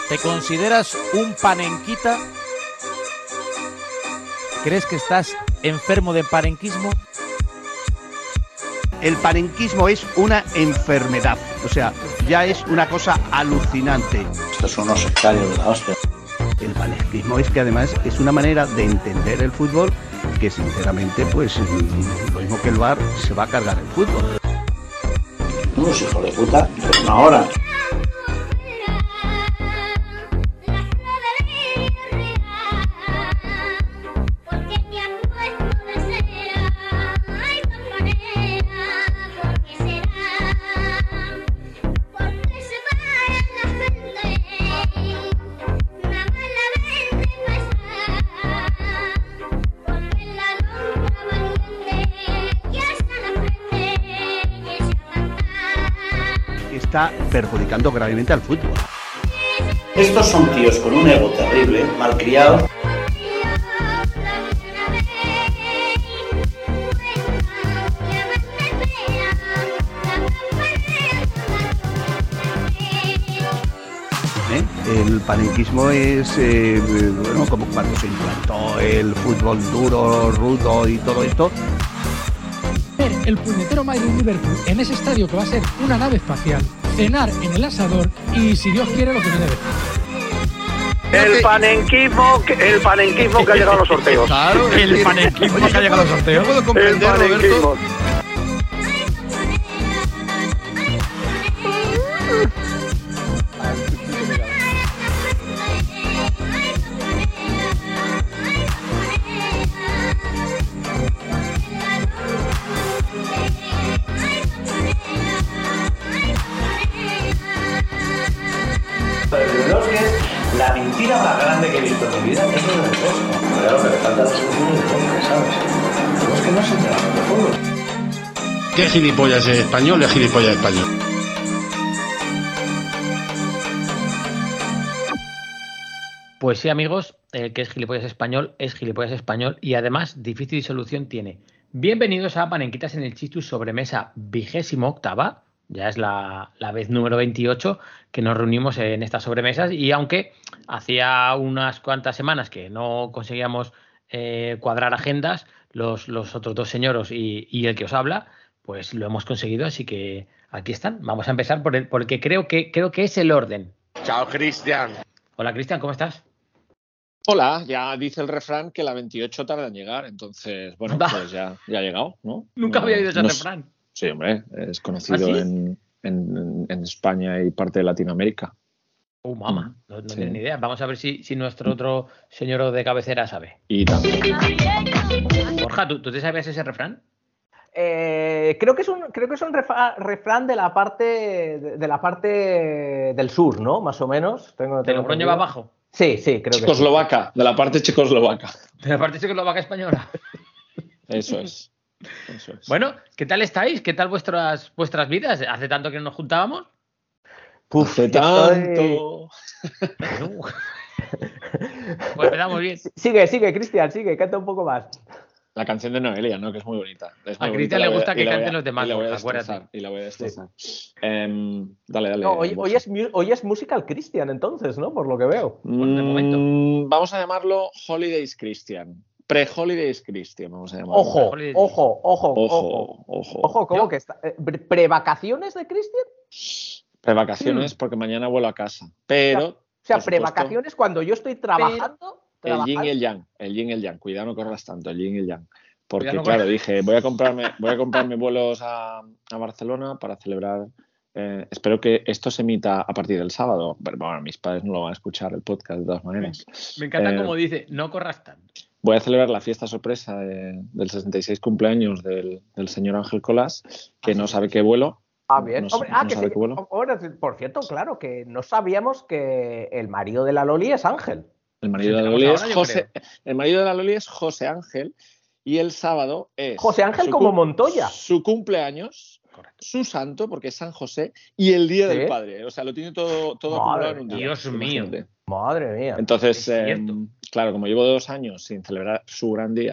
¿Te consideras un panenquita? ¿Crees que estás enfermo de panenquismo? El panenquismo es una enfermedad, o sea, ya es una cosa alucinante. Estos son unos sectarios de la hostia. El panenquismo es que además es una manera de entender el fútbol que sinceramente, pues lo mismo que el VAR, se va a cargar el fútbol. Unos hijos de puta, pues una hora. Está perjudicando gravemente al fútbol. Estos son tíos con un ego terrible, malcriados. El panenquismo es, bueno, como cuando se implantó el fútbol duro, rudo y todo esto. El puñetero Madrid Liverpool en ese estadio que va a ser una nave espacial, cenar en el asador y, si Dios quiere, lo que viene después. El panenquismo que ha llegado a los sorteos. Claro, el panenquismo que ha llegado a los sorteos. No puedo comprender, Roberto. La mentira más grande que he visto en mi vida es lo del Bosco. Pero lo que le falta es un de hombre, ¿sabes? Pero es que no se enteran de fútbol. ¿Qué gilipollas es español? Es gilipollas español. Pues sí, amigos, el que es gilipollas español y además difícil solución tiene. Bienvenidos a Panenquitas en el Chistus Sobremesa 28ª. Ya es la vez número 28 que nos reunimos en estas sobremesas y aunque hacía unas cuantas semanas que no conseguíamos cuadrar agendas, los otros dos señoros y el que os habla, pues lo hemos conseguido, así que aquí están. Vamos a empezar por el que creo que es el orden. Chao, Cristian. Hola, Cristian, ¿cómo estás? Hola, ya dice el refrán que la 28 tarda en llegar, entonces, bueno, pues ya ha llegado, ¿no? Nunca había oído ese refrán. Sí, hombre, es conocido ¿Ah, sí? en España y parte de Latinoamérica. Mamá, no Sí. tengo ni idea. Vamos a ver si nuestro otro señor de cabecera sabe. Y también. Borja, ¿tú te sabías ese refrán? Creo que es un refrán de la parte del sur, ¿no? Más o menos. ¿De Logroño va abajo? Sí, creo que Checoslovaca, de la parte checoslovaca. De la parte checoslovaca española. Eso es. Bueno, ¿qué tal estáis? ¿Qué tal vuestras vidas? ¿Hace tanto que no nos juntábamos? Hace tanto. Pues empezamos bien. Sigue, Cristian, canta un poco más. La canción de Noelia, ¿no? Que es muy bonita. A Cristian le gusta que canten los demás. Y la voy a destrozar. Dale. No, hoy es musical Christian, entonces, ¿no? Por lo que veo. Bueno, de momento. Vamos a llamarlo Holidays Christian. Pre-Holidays Christian, vamos a llamarlo. Ojo, ¿cómo que está? ¿Prevacaciones de Christian? Prevacaciones, porque mañana vuelo a casa. Pero. O sea, prevacaciones cuando yo estoy trabajando. El yin y el yang. Cuidado, no corras tanto, el yin y el yang. Porque, no claro, dije, voy a comprarme vuelos a Barcelona para celebrar. Espero que esto se emita a partir del sábado. Pero bueno, mis padres no lo van a escuchar el podcast de todas maneras. Me encanta como dice, no corras tanto. Voy a celebrar la fiesta sorpresa del 66 cumpleaños del señor Ángel Colás, que no sabe qué vuelo. Bien. No sabe qué vuelo. Por cierto, claro, que no sabíamos que el marido de la Loli es Ángel. El marido de la Loli es José Ángel y el sábado es José Ángel como Montoya. Su cumpleaños, su santo, porque es San José, y el Día del Padre. O sea, lo tiene todo acumulado en un día. Dios mío. Madre mía. Entonces, claro, como llevo 2 años sin celebrar su gran día,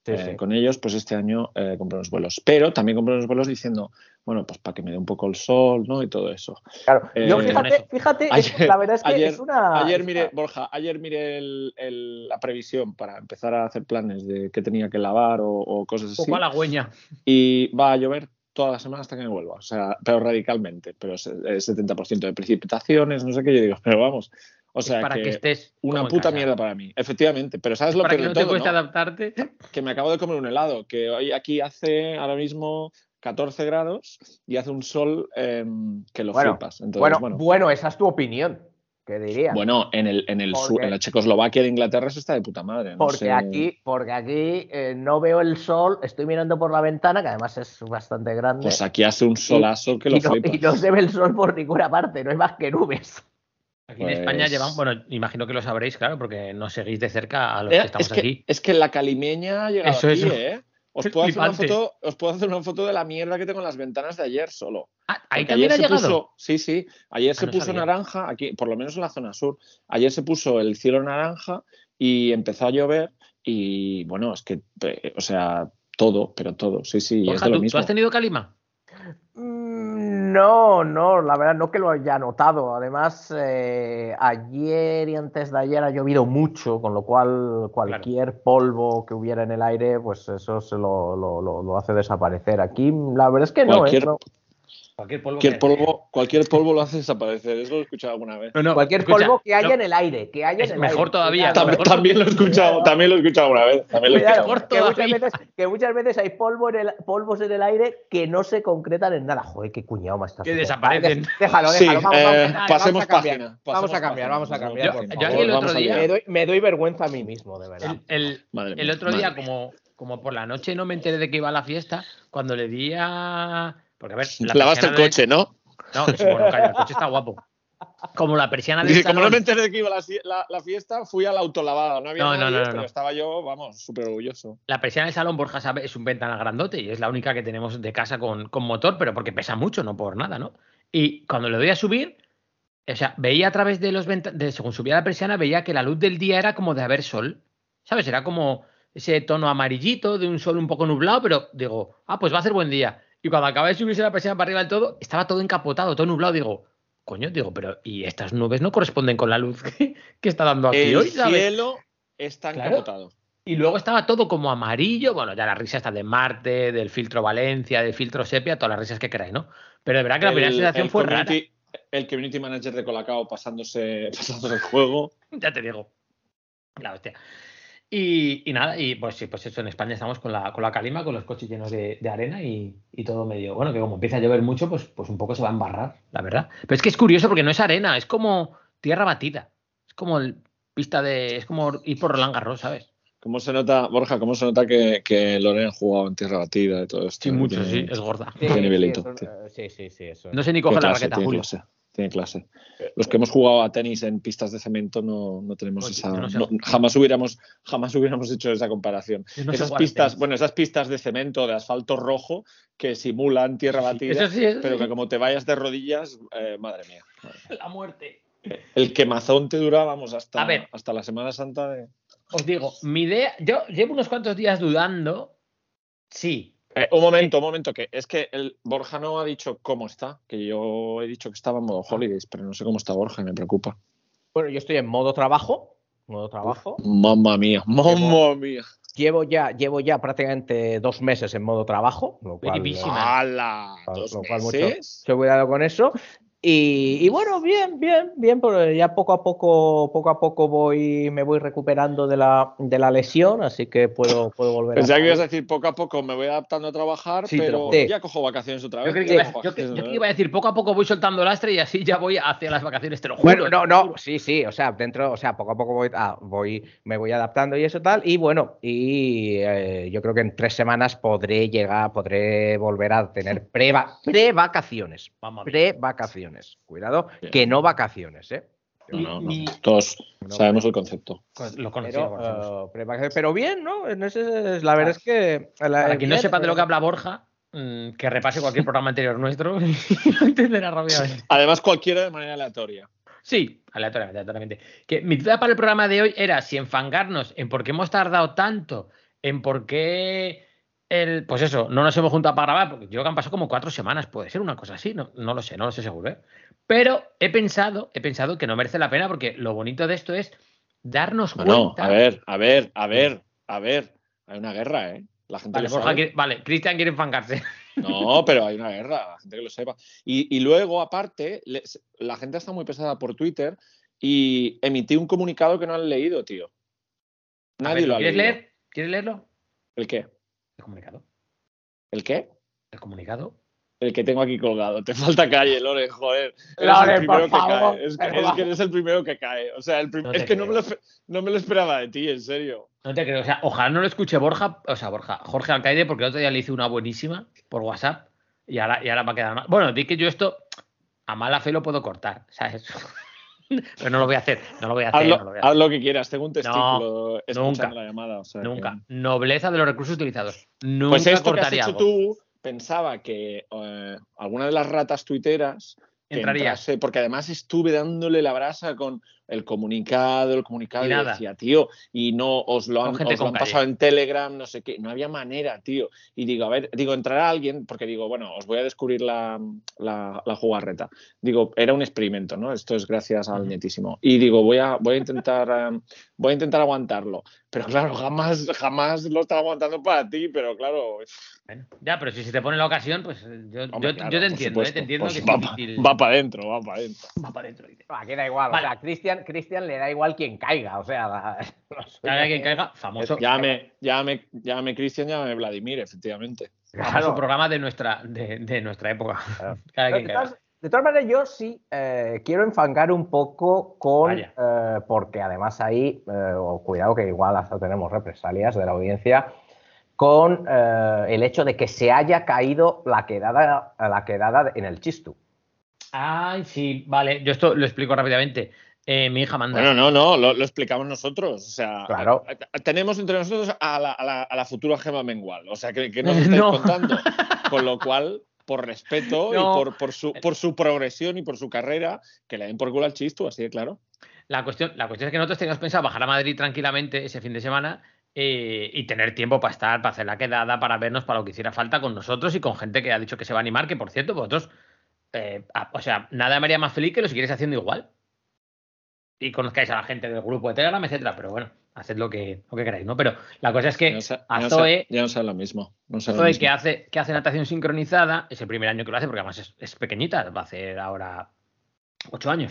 con ellos, pues este año compré unos vuelos. Pero también compré unos vuelos diciendo, bueno, pues para que me dé un poco el sol, ¿no? Y todo eso. Claro, yo fíjate, la verdad es que ayer, es una... Ayer miré, Borja, la previsión para empezar a hacer planes de qué tenía que lavar o cosas así. Un poco halagüeña. Y va a llover toda la semana hasta que me vuelva, o sea, pero radicalmente, pero 70% de precipitaciones, no sé qué, yo digo, pero vamos, o sea, para que estés una puta mierda para mí, efectivamente, pero ¿sabes lo para peor que no de te todo, cueste ¿no? adaptarte? Que me acabo de comer un helado, que hoy aquí hace ahora mismo 14 grados y hace un sol que lo flipas. Entonces, bueno, esa es tu opinión, ¿qué dirías? Bueno, en la Checoslovaquia de Inglaterra se está de puta madre. No porque sé. aquí no veo el sol, estoy mirando por la ventana, que además es bastante grande. Pues aquí hace un solazo que lo flipas. Y no se ve el sol por ninguna parte, no hay más que nubes. Aquí en España llevan, bueno, imagino que lo sabréis, claro, porque nos seguís de cerca a los que estamos aquí. Es que la calimeña ha llegado eso, aquí, eso. ¿eh? Os puedo hacer una foto de la mierda que tengo en las ventanas de ayer solo. ¿Ahí también ha llegado? Sí. Ayer se puso naranja, aquí, por lo menos en la zona sur. Ayer se puso el cielo naranja y empezó a llover y, bueno, es que, o sea, todo. Sí, Borja, es de lo mismo. ¿Tú has tenido calima? No, la verdad no que lo haya notado. Además, ayer y antes de ayer ha llovido mucho, con lo cual cualquier polvo que hubiera en el aire, pues eso se lo hace desaparecer. Aquí la verdad es que Cualquier polvo lo hace desaparecer, eso lo he escuchado alguna vez. Cualquier polvo que haya en el aire, mejor todavía. También lo he escuchado alguna vez. Que muchas veces hay polvos en el aire que no se concretan en nada. Joder, qué cuñado más estás. Que desaparecen. Déjalo. Pasemos página. Vamos a cambiar. Yo aquí el otro día me doy vergüenza a mí mismo, de verdad. El otro día, como por la noche no me enteré de que iba a la fiesta, cuando le di a... Porque a ver, lavaste el coche, ¿no? No, que bueno, calla, el coche está guapo. Como la persiana del salón... Como no me enteré de que iba la fiesta, fui al autolavado. No había nadie, pero estaba yo, vamos, súper orgulloso. La persiana del salón, Borja sabe, es un ventanal grandote y es la única que tenemos de casa con motor, pero porque pesa mucho, no por nada, ¿no? Y cuando le doy a subir, o sea, veía a través de los ventanales, según subía la persiana, veía que la luz del día era como de haber sol, ¿sabes? Era como ese tono amarillito de un sol un poco nublado, pero digo, pues va a ser buen día. Y cuando acaba de subirse la persiana para arriba del todo, estaba todo encapotado, todo nublado. Digo, pero ¿y estas nubes no corresponden con la luz que está dando aquí hoy? ¿sabes? El cielo está encapotado. Y luego estaba todo como amarillo. Bueno, ya la risa está de Marte, del filtro Valencia, del filtro Sepia, todas las risas que queráis, ¿no? Pero de verdad que la primera sensación fue rara. El community manager de Colacao pasándose el juego. Ya te digo. La hostia. Y nada, y pues sí, pues eso, en España estamos con la calima, con los coches llenos de arena y todo medio. Bueno, que como empieza a llover mucho, pues un poco se va a embarrar, la verdad. Pero es que es curioso porque no es arena, es como tierra batida. Es como es como ir por Roland Garros, ¿sabes? ¿Cómo se nota, Borja, que Lorena ha jugado en tierra batida y todo esto? Sí, mucho, sí, es gorda. Tiene nivelito. Sí, eso. No sé ni coger la raqueta, Julio. Tiene clase. Los que hemos jugado a tenis en pistas de cemento no tenemos esa... jamás hubiéramos hecho esa comparación. Esas pistas de cemento, de asfalto rojo, que simulan tierra batida, pero que como te vayas de rodillas, madre mía. La muerte. El quemazón te dura, vamos, hasta la Semana Santa de... Os digo, mi idea... Yo llevo unos cuantos días dudando. Sí. Un momento, que es que el Borja no ha dicho cómo está, que yo he dicho que estaba en modo holidays, pero no sé cómo está Borja y me preocupa. Bueno, yo estoy en modo trabajo. Mamma mía. Llevo ya prácticamente 2 meses en modo trabajo, lo cual, mucho cuidado con eso. Y bueno, bien, pero ya poco a poco me voy recuperando de la lesión, así que puedo volver. Pensaba que ibas a decir poco a poco me voy adaptando a trabajar, pero ya cojo vacaciones otra vez. Yo creo que iba a decir poco a poco voy soltando lastre y así ya voy hacia las vacaciones, te lo juro. Bueno, sí, o sea, poco a poco me voy adaptando y eso tal, y bueno, yo creo que en 3 semanas podré volver a tener pre-vacaciones. Cuidado, que no vacaciones, ¿eh? No. Todos sabemos el concepto. Lo conocemos. Pero bien, ¿no? La verdad es que... Para quien no sepa de lo que habla Borja, que repase cualquier programa anterior nuestro y lo entenderá rápidamente. Además, cualquiera de manera aleatoria. Sí, aleatoriamente. Que mi duda para el programa de hoy era si enfangarnos en por qué hemos tardado tanto en por qué pues eso, no nos hemos juntado para grabar, porque yo creo que han pasado como 4 semanas, puede ser una cosa así, no lo sé seguro, ¿eh? Pero he pensado que no merece la pena, porque lo bonito de esto es darnos cuenta. No, a ver, hay una guerra, ¿eh? La gente vale, lo sabe. Vale, Cristian quiere enfangarse. No, pero hay una guerra, la gente que lo sepa. Y luego, aparte, la gente está muy pesada por Twitter y emití un comunicado que no han leído, tío. Nadie lo ha leído. ¿Quieres leerlo? ¿El qué? El comunicado. ¿El qué? El comunicado. El que tengo aquí colgado. Te falta calle, Lore, joder. Lore, por favor. Es que eres el primero que cae. O sea, es que no me lo esperaba de ti, en serio. No te creo. O sea, ojalá no lo escuche Jorge Alcaide, porque el otro día le hice una buenísima por WhatsApp y ahora va a quedar mal. Bueno, di que yo esto a mala fe lo puedo cortar, ¿sabes? Pero no lo voy a hacer. Haz lo que quieras. Tengo un testículo escuchando la llamada. O sea, nunca. Nobleza de los recursos utilizados. Nunca pues esto cortaría que has hecho tú, pensaba que alguna de las ratas tuiteras entraría. Porque además estuve dándole la brasa con el comunicado y decía, tío, y no os lo han pasado en Telegram, no sé qué, no había manera, tío. Y digo, entrará alguien, porque digo, bueno, os voy a descubrir la jugarreta. Digo, era un experimento, ¿no? Esto es gracias al netísimo. Y digo, voy a intentar aguantarlo. Pero claro, jamás lo estaba aguantando para ti, pero claro. Bueno, ya, pero si se te pone la ocasión, pues yo te entiendo, te entiendo pues que es difícil. Va para adentro. Va para adentro. Aquí da igual, vale. O sea, Cristian le da igual quien caiga, o sea... quien caiga, famoso. Llámame Cristian, llámame Vladimir, efectivamente. Claro. Famoso programa de nuestra época. Claro. De todas maneras, yo sí quiero enfangar un poco con... porque además ahí, cuidado que igual hasta tenemos represalias de la audiencia, con el hecho de que se haya caído la quedada en el Chistu. Ay, sí, vale. Yo esto lo explico rápidamente. Mi hija manda. Bueno, no, lo explicamos nosotros. O sea, claro. Tenemos entre nosotros a la futura Gemma Mengual. O sea, que nos estáis contando. Con lo cual, por respeto y por su progresión y por su carrera, que le den por culo al Chistu, así de claro. La cuestión es que nosotros teníamos pensado bajar a Madrid tranquilamente ese fin de semana y tener tiempo para hacer la quedada, para vernos, para lo que hiciera falta con nosotros y con gente que ha dicho que se va a animar, que por cierto, vosotros, o sea, nada me haría más feliz que lo siguierais haciendo igual. Y conozcáis a la gente del grupo de Telegram, etcétera, pero bueno, haced lo que queráis, ¿no? Pero la cosa es que a Zoe... Ya no sabe lo mismo. Zoe, que hace natación sincronizada, es el primer año que lo hace, porque además es pequeñita, va a hacer ahora 8 años.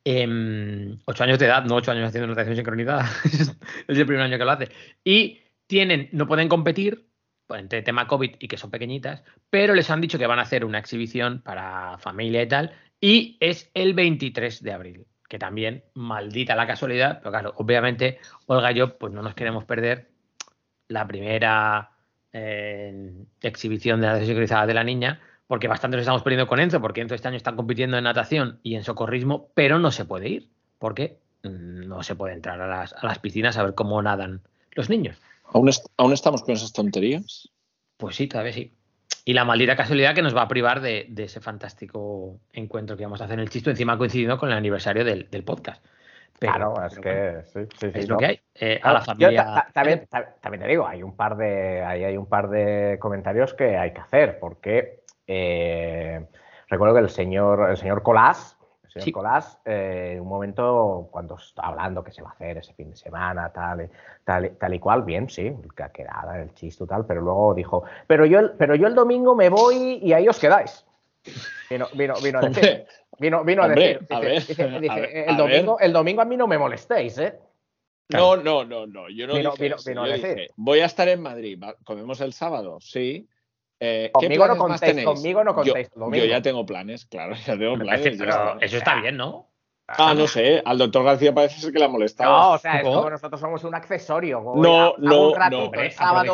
8 años de edad, no 8 años haciendo natación sincronizada. Es el primer año que lo hace. Y no pueden competir, pues, entre tema COVID y que son pequeñitas, pero les han dicho que van a hacer una exhibición para familia y tal, y es el 23 de abril. Que también, maldita la casualidad, pero claro, obviamente Olga y yo pues no nos queremos perder la primera exhibición de natación sincronizada de la niña, porque bastante nos estamos perdiendo con Enzo, porque Enzo este año está compitiendo en natación y en socorrismo, pero no se puede ir, porque no se puede entrar a las piscinas a ver cómo nadan los niños. ¿Aún estamos con esas tonterías? Pues sí, todavía sí. Y la maldita casualidad que nos va a privar de ese fantástico encuentro que vamos a hacer en el Chistu, encima coincidiendo con el aniversario del podcast. Pero sí. Es lo que hay. A la familia. También te digo, hay un par de comentarios que hay que hacer, porque recuerdo que el señor Colás, en un momento, cuando está hablando que se va a hacer ese fin de semana, tal y cual, bien, sí, que quedada el Chistu, tal, pero luego dijo, pero yo el domingo me voy y ahí os quedáis. Vino a decir. El domingo a mí no me molestéis, ¿eh? No, yo no dije eso. Yo dije, voy a estar en Madrid, ¿comemos el sábado? Sí. Conmigo no contéis. Yo ya tengo planes, claro, ya tengo planes. Pero eso está bien, ¿no? No sé, al doctor García parece ser que le ha molestado. No, o sea, es como nosotros somos un accesorio. No, el sábado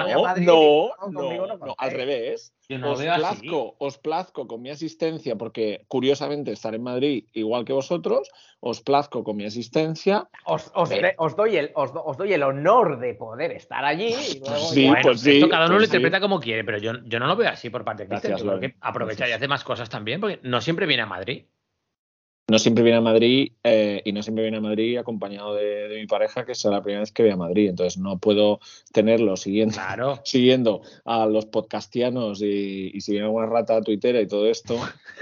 al revés. Os plazco con mi asistencia, porque curiosamente estaré en Madrid igual que vosotros, os plazco con mi asistencia. Os doy el honor de poder estar allí. Y luego esto cada uno lo interpreta como quiere, pero yo no lo veo así por parte de Cristian. Yo creo que aprovecha y hace más cosas también, porque no siempre viene a Madrid. no siempre viene a Madrid y no siempre viene a Madrid acompañado de mi pareja, que es la primera vez que viene a Madrid. Entonces no puedo tenerlo siguiendo a los podcastianos y si viene alguna rata tuitera y todo esto.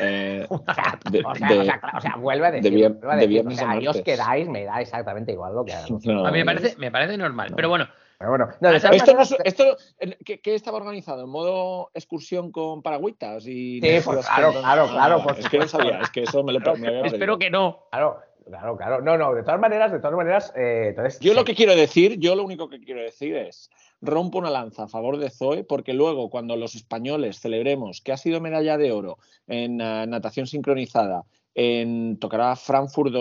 Vuelve a decir. De viernes a martes. Ahí os quedáis, me da exactamente igual lo que hagamos. No, a mí me parece normal, pero bueno. Pero bueno, esto ¿qué estaba organizado? ¿En modo excursión con paragüitas? Sí, pues claro. Es que no sabía, es que eso me había perdido. Espero que no. Claro. No, de todas maneras, entonces... Yo lo único que quiero decir es, rompo una lanza a favor de Zoe, porque luego cuando los españoles celebremos que ha sido medalla de oro en natación sincronizada, tocará Frankfurt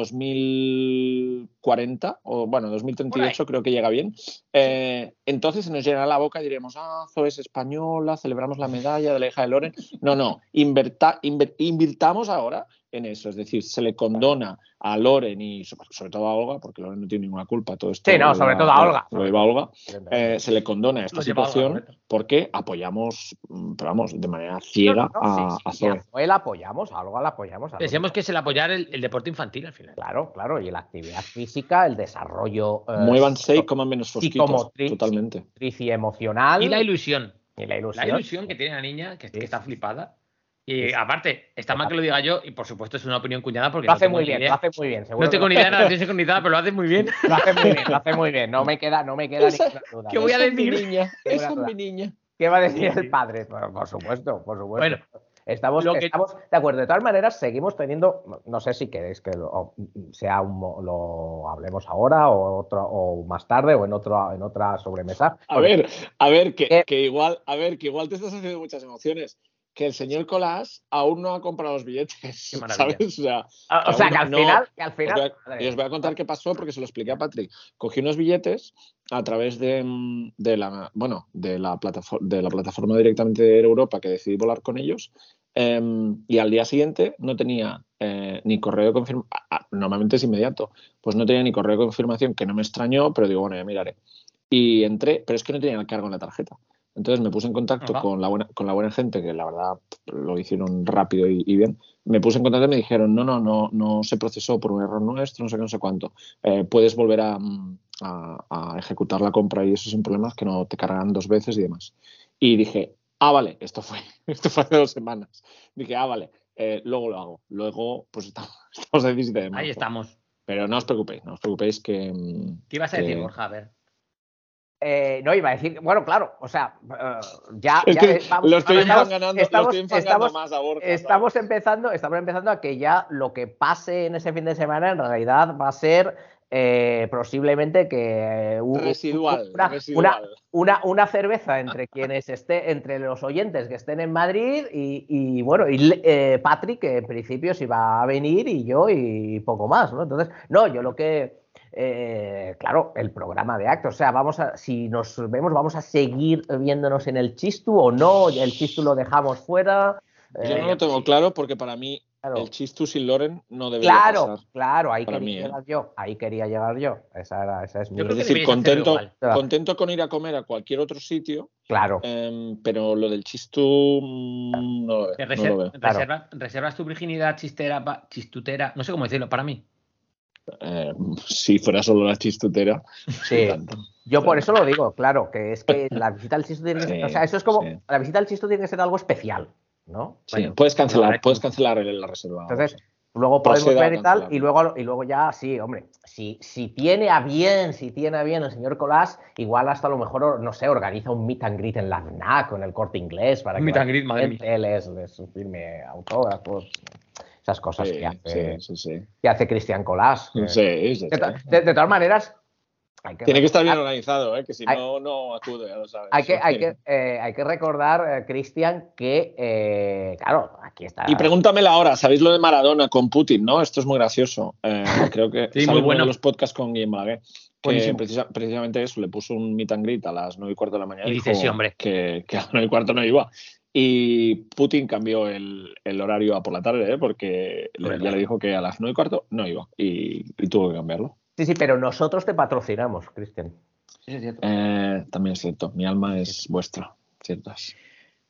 2040 o 2038, creo que llega bien. Entonces se nos llenará la boca y diremos, Zoe es española, celebramos la medalla de la hija de Loren. No, invirtamos ahora en eso, es decir, se le condona a Loren y sobre todo a Olga, porque Loren no tiene ninguna culpa todo esto. Sí, no, sobre todo a Olga. Lo lleva Olga. Se le condona esta situación porque apoyamos, pero vamos, de manera ciega a Zoe. A Zoe la apoyamos, a Olga la apoyamos. Decíamos que es el apoyar el deporte infantil al final. Claro, y la actividad física, el desarrollo... Muévanse y coman menos fosquitos, totalmente. Y emocional. Y la ilusión. La ilusión que tiene la niña, que está flipada. Y aparte, está mal que lo diga yo, y por supuesto es una opinión cuñada porque lo hace muy bien. No tengo ni idea de la relación sincronizada, pero lo hace muy bien. Lo hace muy bien. No me queda ninguna duda. ¿Qué voy a decir? Esa es mi niña. ¿Qué va a decir el padre? Por supuesto. Bueno, estamos de acuerdo. De todas maneras, seguimos teniendo, no sé si queréis que lo hablemos ahora o más tarde o en otra sobremesa. A ver, que igual te estás haciendo muchas emociones. Que el señor Colás aún no ha comprado los billetes. Qué maravilla. ¿Sabes? O sea, que al final. Os voy a contar qué pasó porque se lo expliqué a Patrick. Cogí unos billetes a través de la plataforma directamente de Europa, que decidí volar con ellos. Y al día siguiente no tenía ni correo de confirmación. Normalmente es inmediato. Pues no tenía ni correo de confirmación, que no me extrañó, pero digo, bueno, ya miraré. Y entré, pero es que no tenía el cargo en la tarjeta. Entonces me puse en contacto con la buena gente, que la verdad lo hicieron rápido y bien. Me puse en contacto y me dijeron, no se procesó por un error nuestro, no sé cuánto. Puedes volver a ejecutar la compra y eso sin problemas, que no te cargan 2 veces y demás. Y dije, vale, esto fue hace 2 semanas. Dije, vale, luego lo hago. Luego, pues estamos a 17 de marzo. Ahí estamos. Pero no os preocupéis que... ¿Qué ibas a decir, Borja? A ver. No, iba a decir, bueno, claro, o sea, ya lo estoy enfangando más a Borja. Estamos empezando a que ya lo que pase en ese fin de semana en realidad va a ser posiblemente que residual. Una cerveza entre los oyentes que estén en Madrid y Patrick, que en principio sí va a venir, y yo y poco más, ¿no? Entonces, yo lo que... claro, el programa de actos, o sea, si nos vemos, vamos a seguir viéndonos en el Chistu o no, el Chistu lo dejamos fuera. Yo no lo tengo claro porque para mí el Chistu sin Loren no debería pasar. Claro, ahí quería llegar yo. Esa es mi... Es decir, contento con ir a comer a cualquier otro sitio. Claro. Pero lo del Chistu no lo veo. ¿Reservas tu virginidad chistutera? No sé cómo decirlo, para mí. Si fuera solo la chistutera. Sí. Yo por eso lo digo, claro, que es que la visita al Chistu tiene que ser, o sea, eso es como la visita al Chistu tiene que ser algo especial, ¿no? Sí, bueno, puedes cancelar la reserva. Entonces, luego podemos ver y tal, y luego ya, sí, hombre, si tiene a bien el señor Colás, igual hasta a lo mejor, no sé, organiza un meet and greet en la FNAC o en el Corte Inglés para que meet and greet, madre mía, les firme autógrafos. Esas cosas que hace Cristian Colás. De todas maneras, tiene que estar bien organizado, que si no acude, ya lo sabes. Hay que recordar, Cristian, que claro, aquí está. Y pregúntamela ahora, ¿sabéis lo de Maradona con Putin? ¿No? Esto es muy gracioso. Creo que sí, muy bueno. Los podcasts con Guillem Balaguer, que precisamente eso, le puso un meet and greet a las 9:15 de la mañana y dice, sí, hombre, que a las 9:15 no iba. Y Putin cambió el horario a por la tarde, porque ya le dijo que a las 9:15 no iba y tuvo que cambiarlo. Sí, pero nosotros te patrocinamos, Cristian. Sí, es cierto. También es cierto, mi alma es vuestra, ciertas.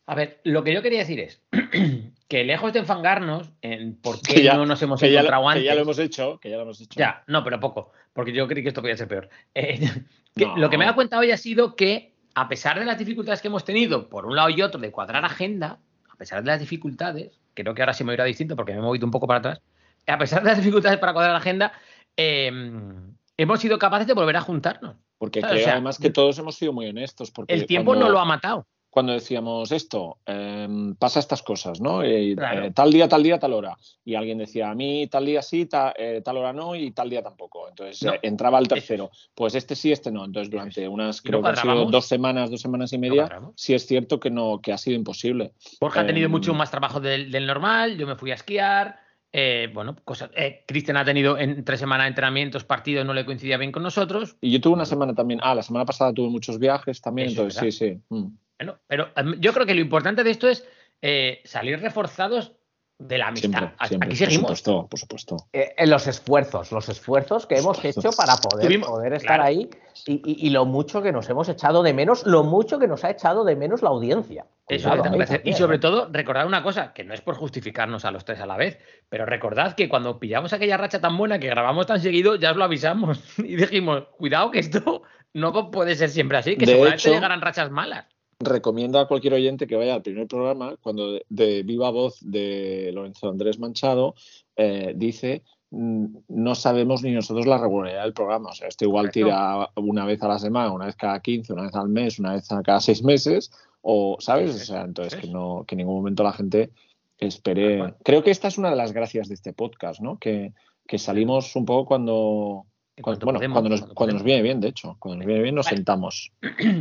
A ver, lo que yo quería decir es que lejos de enfangarnos en por qué no nos hemos encontrado antes. Que ya lo hemos hecho, Ya, no, pero poco, porque yo creí que esto podía ser peor. Lo que me he dado cuenta hoy ha sido que, a pesar de las dificultades que hemos tenido, por un lado y otro, de cuadrar agenda, a pesar de las dificultades, creo que ahora sí me irá distinto porque me he movido un poco para atrás, a pesar de las dificultades para cuadrar agenda, hemos sido capaces de volver a juntarnos. Porque creo además que todos hemos sido muy honestos. Porque el tiempo no lo ha matado. Cuando decíamos esto, pasa estas cosas, ¿no? Tal día, tal hora. Y alguien decía, a mí tal día sí, tal hora no y tal día tampoco. Entonces entraba el tercero. Pues este sí, este no. Entonces durante unas, creo que han sido 2 semanas y media, sí es cierto que ha sido imposible. Borja ha tenido mucho más trabajo del normal, yo me fui a esquiar. Cosas. Cristian ha tenido en 3 semanas entrenamientos, partidos, no le coincidía bien con nosotros. Y yo tuve una semana también. La semana pasada tuve muchos viajes también, eso, entonces sí. Bueno, pero yo creo que lo importante de esto es salir reforzados de la amistad. Siempre, aquí seguimos. Por supuesto. Los esfuerzos que hemos hecho para poder estar ahí y lo mucho que nos hemos echado de menos, lo mucho que nos ha echado de menos la audiencia. Y sobre todo, recordad una cosa, que no es por justificarnos a los 3 a la vez, pero recordad que cuando pillamos aquella racha tan buena que grabamos tan seguido, ya os lo avisamos y dijimos, cuidado que esto no puede ser siempre así, que seguramente llegarán rachas malas. Recomiendo a cualquier oyente que vaya al primer programa, cuando de viva voz de Lorenzo Andrés Manchado dice, no sabemos ni nosotros la regularidad del programa. O sea, esto igual tira una vez a la semana, una vez cada 15, una vez al mes, una vez cada 6 meses, o, ¿sabes? O sea, entonces que en ningún momento la gente espere. Creo que esta es una de las gracias de este podcast, ¿no? Que salimos un poco cuando nos viene bien, de hecho. Cuando nos viene bien nos sentamos.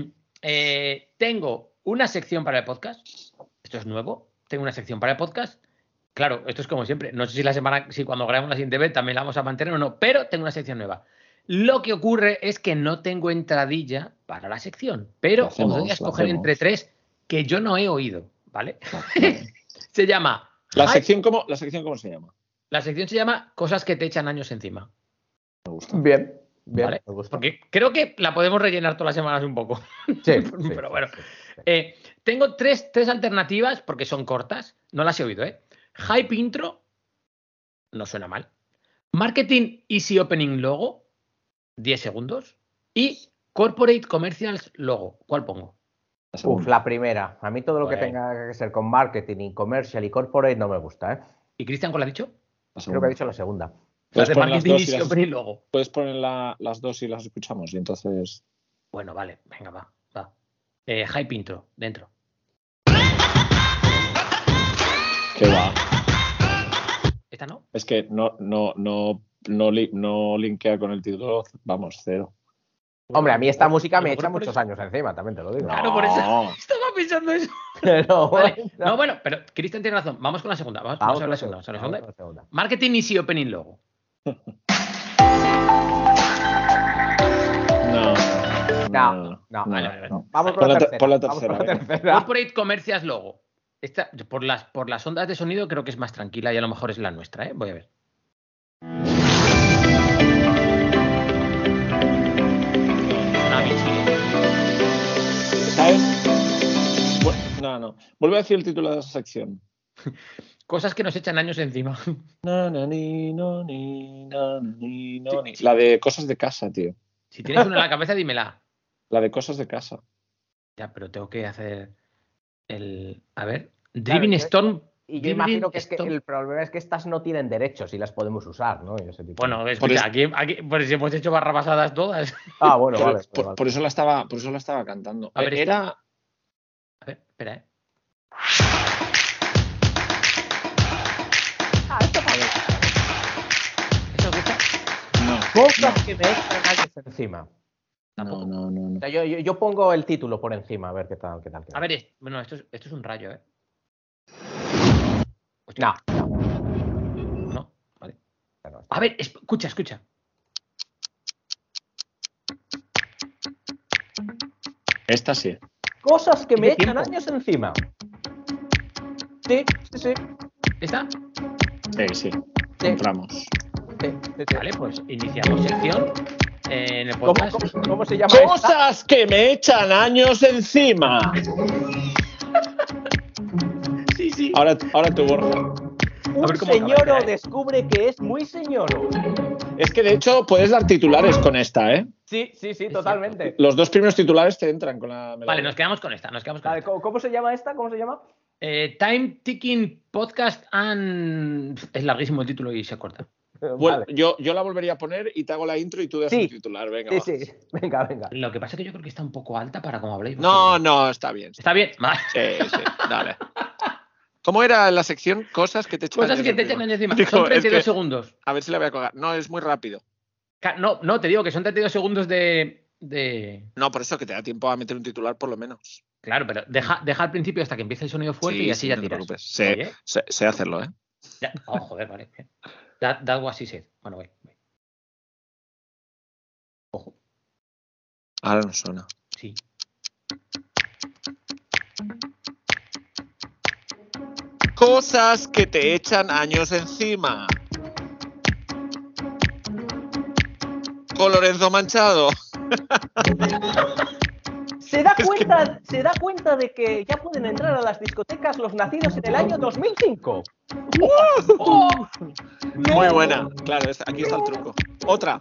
Tengo una sección para el podcast. Esto es nuevo. Tengo una sección para el podcast. Claro, esto es como siempre. No sé si cuando grabemos la siguiente vez también la vamos a mantener o no, pero tengo una sección nueva. Lo que ocurre es que no tengo entradilla para la sección, pero os voy a escoger entre 3 que yo no he oído, ¿vale? Se llama... ¿La sección cómo se llama? La sección se llama Cosas que te echan años encima. Me gusta. Bien. ¿Vale? Porque creo que la podemos rellenar todas las semanas un poco. Sí, pero bueno. Tengo tres alternativas porque son cortas. No las he oído, ¿eh? Hype intro. No suena mal. Marketing Easy Opening logo. 10 segundos. Y Corporate Commercials logo. ¿Cuál pongo? La primera. A mí todo lo que tenga que ser con marketing y commercial y corporate no me gusta, ¿eh? ¿Y Cristian cuál ha dicho? Creo que ha dicho la segunda. Puedes poner las dos y las escuchamos y entonces... Bueno, vale, venga, va. Hype intro, dentro. ¿Qué va? ¿Esta no? Es que no linkea con el título, vamos, 0. Hombre, a mí esta música me echa muchos años encima, también te lo digo. Claro, por eso estaba pensando eso. Pero bueno, pero Cristian tiene razón. Vamos con la segunda. Vamos a ver la segunda. Marketing Easy Opening logo. No. Vamos con la tercera. Corporate Commercials logo. Esta, por las ondas de sonido creo que es más tranquila y a lo mejor es la nuestra, ¿eh? Voy a ver. ¿Sabes? No. Vuelve a decir el título de esa sección. Cosas que nos echan años encima. La de cosas de casa, tío. Si tienes una en la cabeza, dímela. La de cosas de casa. Ya, pero tengo que hacer a ver, Driving Storm. Y yo imagino que el problema es que estas no tienen derechos y las podemos usar, ¿no? Bueno, escucha, aquí por si hemos hecho barrabasadas todas. Bueno, vale. Por eso la estaba cantando. A ver, espera, ¿eh? Esto para ver. ¿Eso escucha? No. Cosas que me echan años encima. No. O sea, yo pongo el título por encima, a ver qué tal. A ver, esto es un rayo, ¿eh? No, vale. A ver, escucha. Esta sí. Cosas que me echan años encima. Sí. ¿Esta? Sí. Entramos. Sí. Vale, pues iniciamos sección en el podcast. ¿Cómo se llama? Cosas que me echan años encima. Ahora tú, Borja. Un señoro descubre que es muy señoro. Es que de hecho puedes dar titulares con esta, ¿eh? Sí, totalmente. Los 2 primeros titulares te entran con la melodía. Vale, nos quedamos con esta. Vale, ¿cómo se llama esta? ¿Cómo se llama? Time Ticking Podcast and... Es larguísimo el título y se corta. Bueno, vale. yo la volvería a poner y te hago la intro y tú das el titular. Venga, sí. Venga. Lo que pasa es que yo creo que está un poco alta para como habléis. No, está bien. ¿Está bien? Vale. Sí, dale. ¿Cómo era la sección? Cosas que te echan años encima. Son 32 segundos. A ver si la voy a colgar. No, es muy rápido. No, te digo que son 32 segundos de... No, por eso que te da tiempo a meter un titular por lo menos. Claro, pero deja al principio hasta que empiece el sonido fuerte y así ya tiras. Sé hacerlo, ¿eh? Ya. Oh, joder, vale. That was he said. Bueno, voy. Ojo. Ahora no suena. Sí. Cosas que te echan años encima. Con Lorenzo Manchado. ¿Se da cuenta de que ya pueden entrar a las discotecas los nacidos en el año 2005? Muy buena. Claro, aquí está el truco. Otra.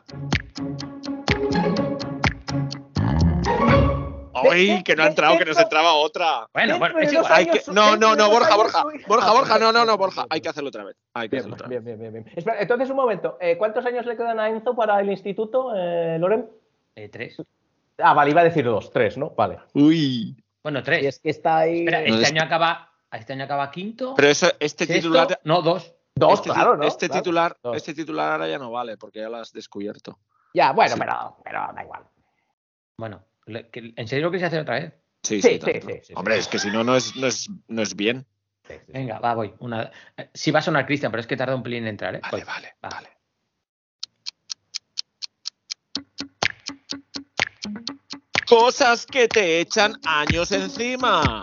¡Ay, que no ha entrado, que nos entraba otra! Bueno, No, Borja. Hay que hacerlo otra vez. Bien. Espera, entonces, un momento. ¿Cuántos años le quedan a Enzo para el instituto, Loren? 3. Ah, vale, iba a decir 2, 3, ¿no? Vale. Uy. Bueno, 3. Y es que está ahí... Espera, este año acaba quinto. Pero eso, titular... No, 2. 2, claro, ¿no? Este titular ahora ya no vale, porque ya lo has descubierto. Ya, bueno, sí. pero da igual. Bueno, ¿en serio lo quieres hacer otra vez? Sí. Hombre, es que si no es bien. Sí. Venga, voy. Sí va a sonar Cristian, pero es que tarda un pelín en entrar, ¿eh? Vale. Cosas que te echan años encima.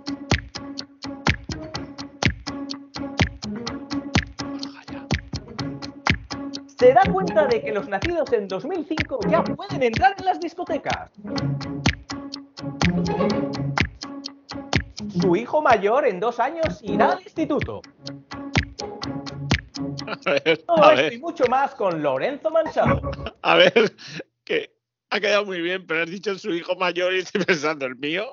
¿Se da cuenta de que los nacidos en 2005 ya pueden entrar en las discotecas? Su hijo mayor en 2 años irá al instituto. Todo esto y mucho más con Lorenzo Manchado. A ver, que ha quedado muy bien, pero has dicho su hijo mayor y estoy pensando, ¿el mío?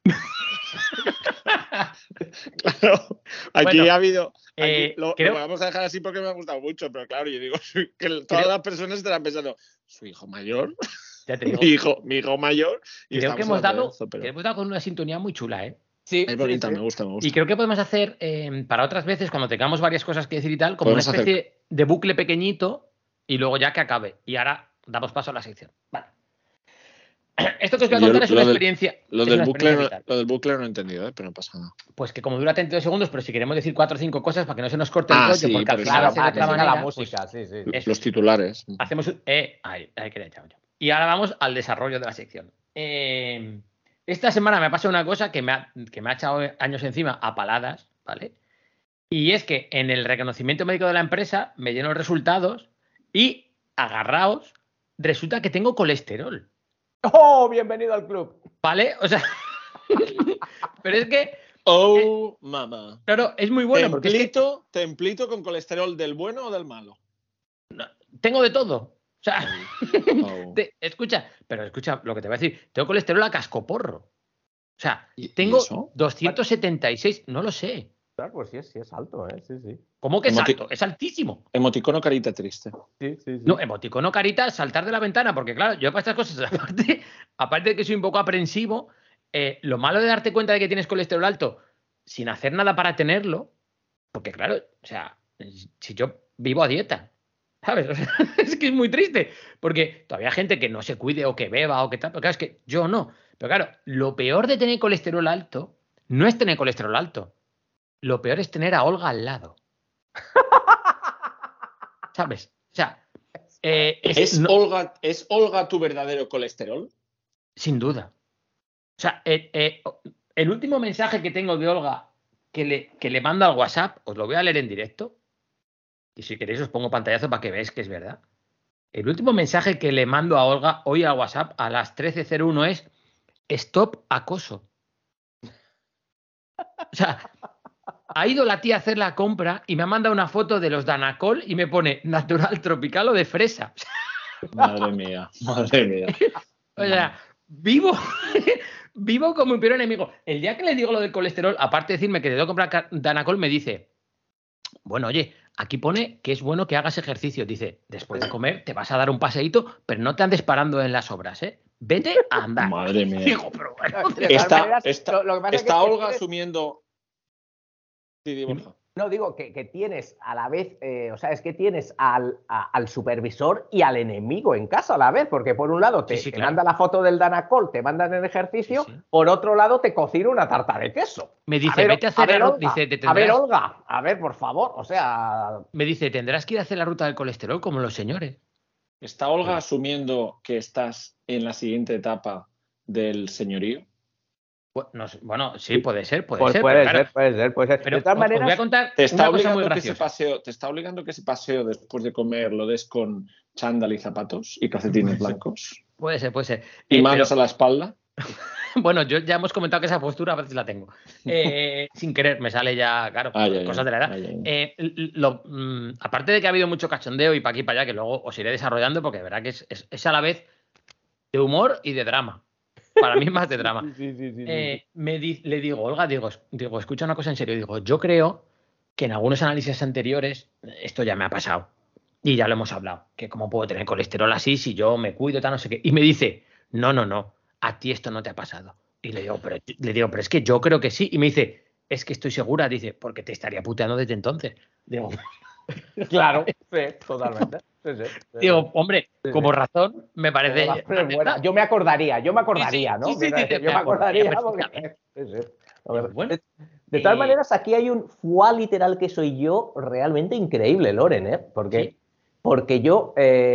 Claro, aquí ha habido... lo vamos a dejar así porque me ha gustado mucho, pero claro, yo digo que todas las personas estarán pensando, ¿su hijo mayor? Ya te digo. mi hijo mayor. Y creo que hemos dado con una sintonía muy chula, ¿eh? Sí, es bonita, sí. Me gusta. Y creo que podemos hacer, para otras veces, cuando tengamos varias cosas que decir y tal, como una especie de bucle pequeñito y luego ya que acabe. Y ahora damos paso a la sección. Vale. Esto que os voy a contar es una experiencia. Lo del bucle no he entendido, pero no pasa nada. Pues que como dura 32 segundos, pero si queremos decir 4 o 5 cosas para que no se nos corte el rollo, sí, porque al final de otra manera la música, pues, sí. Los titulares. Hacemos ahí que le he echado yo. Y ahora vamos al desarrollo de la sección. Esta semana me ha pasado una cosa que me ha echado años encima a paladas, ¿vale? Y es que en el reconocimiento médico de la empresa me lleno los resultados y, agarraos, resulta que tengo colesterol. ¡Oh, bienvenido al club! ¿Vale? O sea, pero es que... mamá. Claro, es muy bueno. ¿Templito con colesterol del bueno o del malo? No, tengo de todo. O sea, escucha lo que te voy a decir. Tengo colesterol a cascoporro. O sea, tengo 276, no lo sé. Claro, pues sí es alto, ¿eh? Sí. ¿Cómo que es alto? Es altísimo. Emoticono carita triste. Sí. No, emoticono carita, saltar de la ventana, porque claro, yo para estas cosas, aparte de que soy un poco aprensivo, lo malo de darte cuenta de que tienes colesterol alto sin hacer nada para tenerlo, porque claro, o sea, si yo vivo a dieta, ¿sabes? O sea, es que es muy triste, porque todavía hay gente que no se cuide o que beba o que tal, pero claro, es que yo no. Pero claro, lo peor de tener colesterol alto no es tener colesterol alto. Lo peor es tener a Olga al lado. ¿Sabes? O sea, ¿Es Olga tu verdadero colesterol? Sin duda. O sea, el último mensaje que tengo de Olga que le mando al WhatsApp, os lo voy a leer en directo. Y si queréis os pongo pantallazo para que veáis que es verdad. El último mensaje que le mando a Olga hoy al WhatsApp a las 13:01 es stop acoso. O sea, Ha ido la tía a hacer la compra y me ha mandado una foto de los Danacol y me pone natural, tropical o de fresa. Madre mía. O sea, vivo como un peor enemigo. El día que le digo lo del colesterol, aparte de decirme que te tengo que comprar Danacol, me dice, bueno, oye, aquí pone que es bueno que hagas ejercicio. Dice, después de comer te vas a dar un paseíto, pero no te andes parando en las obras, ¿eh? Vete a andar. Madre mía. Digo, pero bueno, está Olga asumiendo... Sí, Borja. No, digo que tienes a la vez, o sea, es que tienes al supervisor y al enemigo en casa a la vez, porque por un lado te manda la foto del Danacol, te mandan el ejercicio, por otro lado te cocina una tarta de queso. Me dice, vete a hacer Olga, dice, a ver, Olga, a ver, por favor, o sea... Me dice, tendrás que ir a hacer la ruta del colesterol como los señores. ¿Está Olga asumiendo que estás en la siguiente etapa del señorío? Bueno, sí, puede ser. Puede ser. Pero de todas maneras, os voy a contar ¿Te está una cosa muy obligando graciosa. ¿Te está obligando que ese paseo después de comer lo des con chándal y zapatos y calcetines blancos? Puede ser. ¿Y manos a la espalda? Bueno, ya hemos comentado que esa postura a veces la tengo. Sin querer, me sale ya, claro, cosas de la edad. Aparte de que ha habido mucho cachondeo y para aquí y para allá, que luego os iré desarrollando, porque de verdad que es a la vez de humor y de drama. Para mí más de drama. Sí. Le digo, Olga, digo, escucha una cosa en serio. Digo, yo creo que en algunos análisis anteriores esto ya me ha pasado. Y ya lo hemos hablado. Que cómo puedo tener colesterol así si yo me cuido, tal, no sé qué. Y me dice, no, a ti esto no te ha pasado. Y le digo, pero es que yo creo que sí. Y me dice, es que estoy segura. Dice, porque te estaría puteando desde entonces. Digo, claro, sí, totalmente. Sí. Digo, hombre, como razón, me parece... Yo me acordaría, ¿no? Sí, yo me acordaría. Porque... De todas maneras, aquí hay un fuá literal que soy yo realmente increíble, Loren, ¿eh? Porque yo,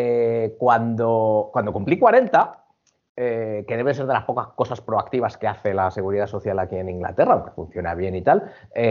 cuando cumplí 40... que debe ser de las pocas cosas proactivas que hace la Seguridad Social aquí en Inglaterra, aunque funciona bien y tal,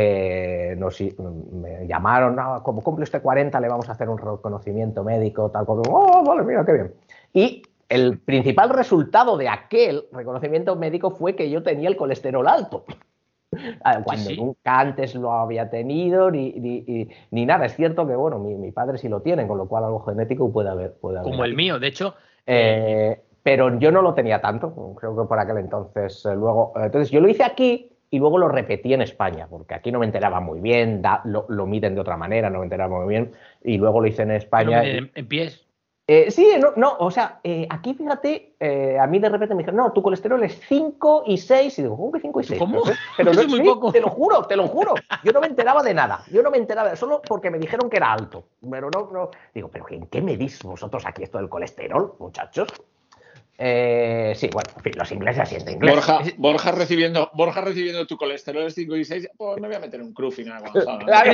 me llamaron, como cumple usted 40 le vamos a hacer un reconocimiento médico, tal como, vale, mira, qué bien. Y el principal resultado de aquel reconocimiento médico fue que yo tenía el colesterol alto. Cuando nunca antes lo había tenido ni nada. Es cierto que, bueno, mi padre sí lo tiene, con lo cual algo genético puede haber. Como el mío, de hecho... Pero yo no lo tenía tanto, creo que por aquel entonces. Entonces yo lo hice aquí y luego lo repetí en España, porque aquí no me enteraba muy bien, lo miden de otra manera, no me enteraba muy bien, y luego lo hice en España. ¿En pies? Sí, o sea, aquí fíjate, a mí de repente me dijeron, no, tu colesterol es 5 y 6, y digo, ¿cómo que 5 y 6? ¿Cómo? Pero eso es muy poco. Te lo juro, yo no me enteraba de nada, solo porque me dijeron que era alto, pero no. Digo, ¿pero en qué medís vosotros aquí esto del colesterol, muchachos? Sí, bueno, en fin, los ingleses asienten inglés. Borja recibiendo tu colesterol es 5 y 6, pues me voy a meter un cruffing aguantado. Claro,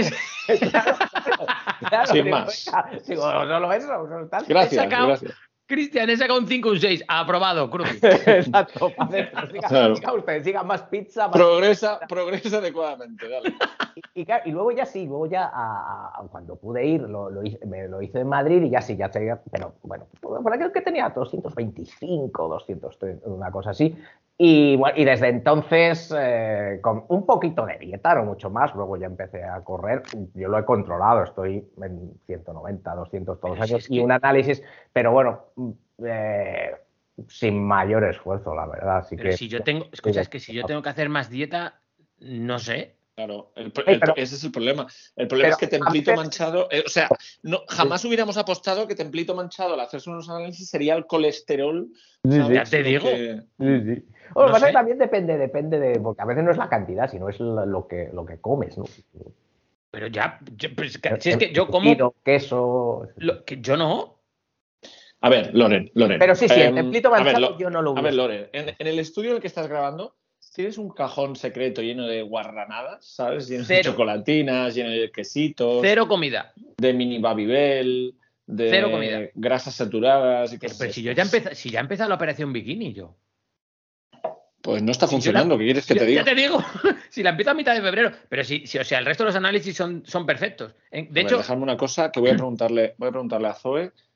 sin más. Digo, solo eso, no tal. Gracias. Cristian, he sacado un 5 y un 6. Aprobado, cruz. Exacto. Siga usted, siga más pizza. Más progresa adecuadamente, dale. Y luego ya cuando pude ir, me lo hice en Madrid y ya seguía, pero bueno, por aquel que tenía 225, 230, una cosa así. Y desde entonces, con un poquito de dieta, no mucho más, luego ya empecé a correr, yo lo he controlado, estoy en 190, 200 todos los años, y un análisis, pero bueno, sin mayor esfuerzo, la verdad. Así pero que, si yo tengo que hacer más dieta, no sé. Claro, ese es el problema. El problema es que Templito Manchado, jamás hubiéramos apostado que Templito Manchado al hacerse unos análisis sería el colesterol. Ya te digo. Sí. Bueno, no sé. También depende de, porque a veces no es la cantidad, sino es lo que comes, ¿no? Pero si es que yo como queso, que yo no. A ver, Loren. Pero sí, el Templito Manchado yo no lo uso. A ver, Loren, en el estudio en el que estás grabando, tienes un cajón secreto lleno de guarranadas, ¿sabes? Lleno de chocolatinas, lleno de quesitos. Cero comida. De mini Babybel, de cero comida. Grasas saturadas y cosas pero si ya he empezado la operación bikini yo. Pues no está funcionando, ¿qué quieres que te diga? Ya te digo, si la empiezo a mitad de febrero, pero o sea, el resto de los análisis son perfectos. De hecho, dejadme una cosa que voy a preguntarle a Zoe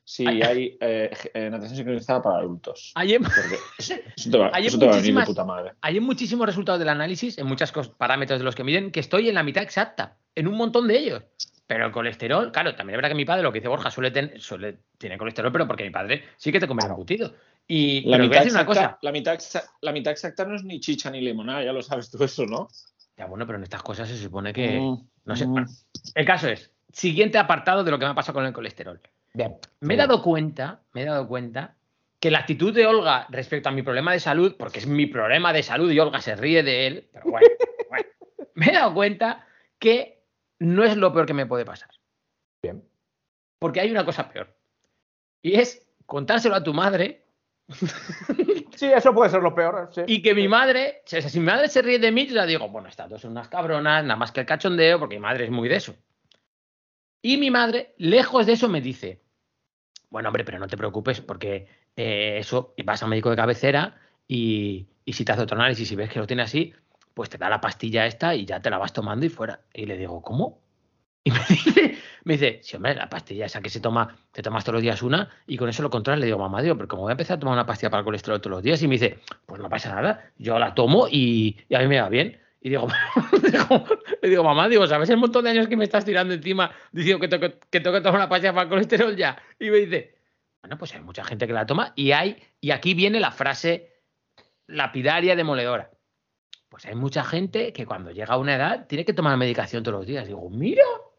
si hay natación sincronizada para adultos. Hay Eso te va a venir de puta madre. Hay muchísimos resultados del análisis, en muchos parámetros de los que miden, que estoy en la mitad exacta, en un montón de ellos. Pero el colesterol, claro, también es verdad que mi padre, lo que dice Borja, tiene colesterol, pero porque mi padre sí que te come embutido. Y la pero mitad voy a decir exacta, una cosa. La mitad exacta no es ni chicha ni limonada, ya lo sabes tú eso, ¿no? Ya, bueno, pero en estas cosas se supone que... No sé. Bueno, el caso es, siguiente apartado de lo que me ha pasado con el colesterol. Bien. Me he dado cuenta que la actitud de Olga respecto a mi problema de salud, porque es mi problema de salud y Olga se ríe de él, pero bueno, me he dado cuenta que no es lo peor que me puede pasar. Bien. Porque hay una cosa peor. Y es contárselo a tu madre. Sí, eso puede ser lo peor. Sí. Y que mi madre, o sea, si mi madre se ríe de mí, yo le digo, bueno, estas dos son unas cabronas, nada más que el cachondeo, porque mi madre es muy de eso. Y mi madre, lejos de eso, me dice, bueno, hombre, pero no te preocupes, porque eso, vas al médico de cabecera y si te hace otro análisis y ves que lo tiene así, pues te da la pastilla esta y ya te la vas tomando y fuera. Y le digo, ¿cómo? Y me dice, sí, hombre, la pastilla esa que te tomas todos los días una y con eso lo controlas. Le digo, mamá, pero como voy a empezar a tomar una pastilla para el colesterol todos los días. Y me dice, pues no pasa nada, yo la tomo y a mí me va bien. Y digo, le digo, mamá, ¿sabes el montón de años que me estás tirando encima diciendo que tengo que tomar una pastilla para el colesterol ya? Y me dice, bueno, pues hay mucha gente que la toma y aquí viene la frase lapidaria demoledora. Pues hay mucha gente que cuando llega a una edad tiene que tomar medicación todos los días. Digo, mira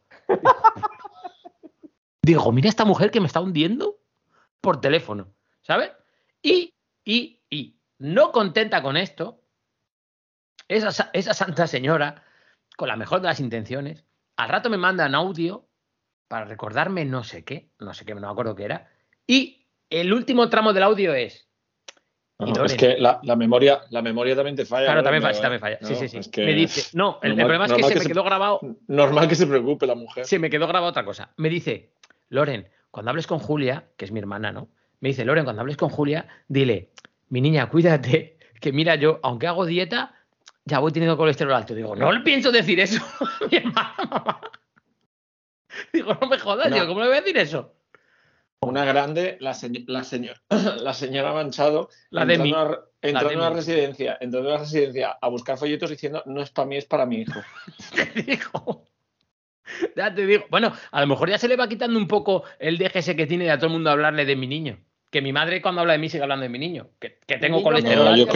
esta mujer que me está hundiendo por teléfono, ¿sabes? Y no contenta con esto, esa santa señora, con la mejor de las intenciones, al rato me manda un audio para recordarme no sé qué, no me acuerdo qué era, y el último tramo del audio es... No, es que la memoria también te falla. Claro, también falla. No, sí. es que me dice, el problema es que se me quedó grabado. Normal que se preocupe la mujer. Se me quedó grabado otra cosa. Me dice, Loren, cuando hables con Julia, que es mi hermana, ¿no? Me dice, Loren, cuando hables con Julia, dile, mi niña, cuídate, que mira, yo, aunque hago dieta, ya voy teniendo colesterol alto. Digo, no le pienso decir eso a mi hermana, mamá. Digo, no me jodas, digo, ¿cómo le voy a decir eso? Una grande, la señora Manchado, entrando en una residencia a buscar folletos diciendo, no es para mí, es para mi hijo. Ya te digo. Bueno, a lo mejor ya se le va quitando un poco el deje ese que tiene de a todo el mundo hablarle de mi niño. Que mi madre cuando habla de mí sigue hablando de mi niño. Que tengo colesterol. No, yo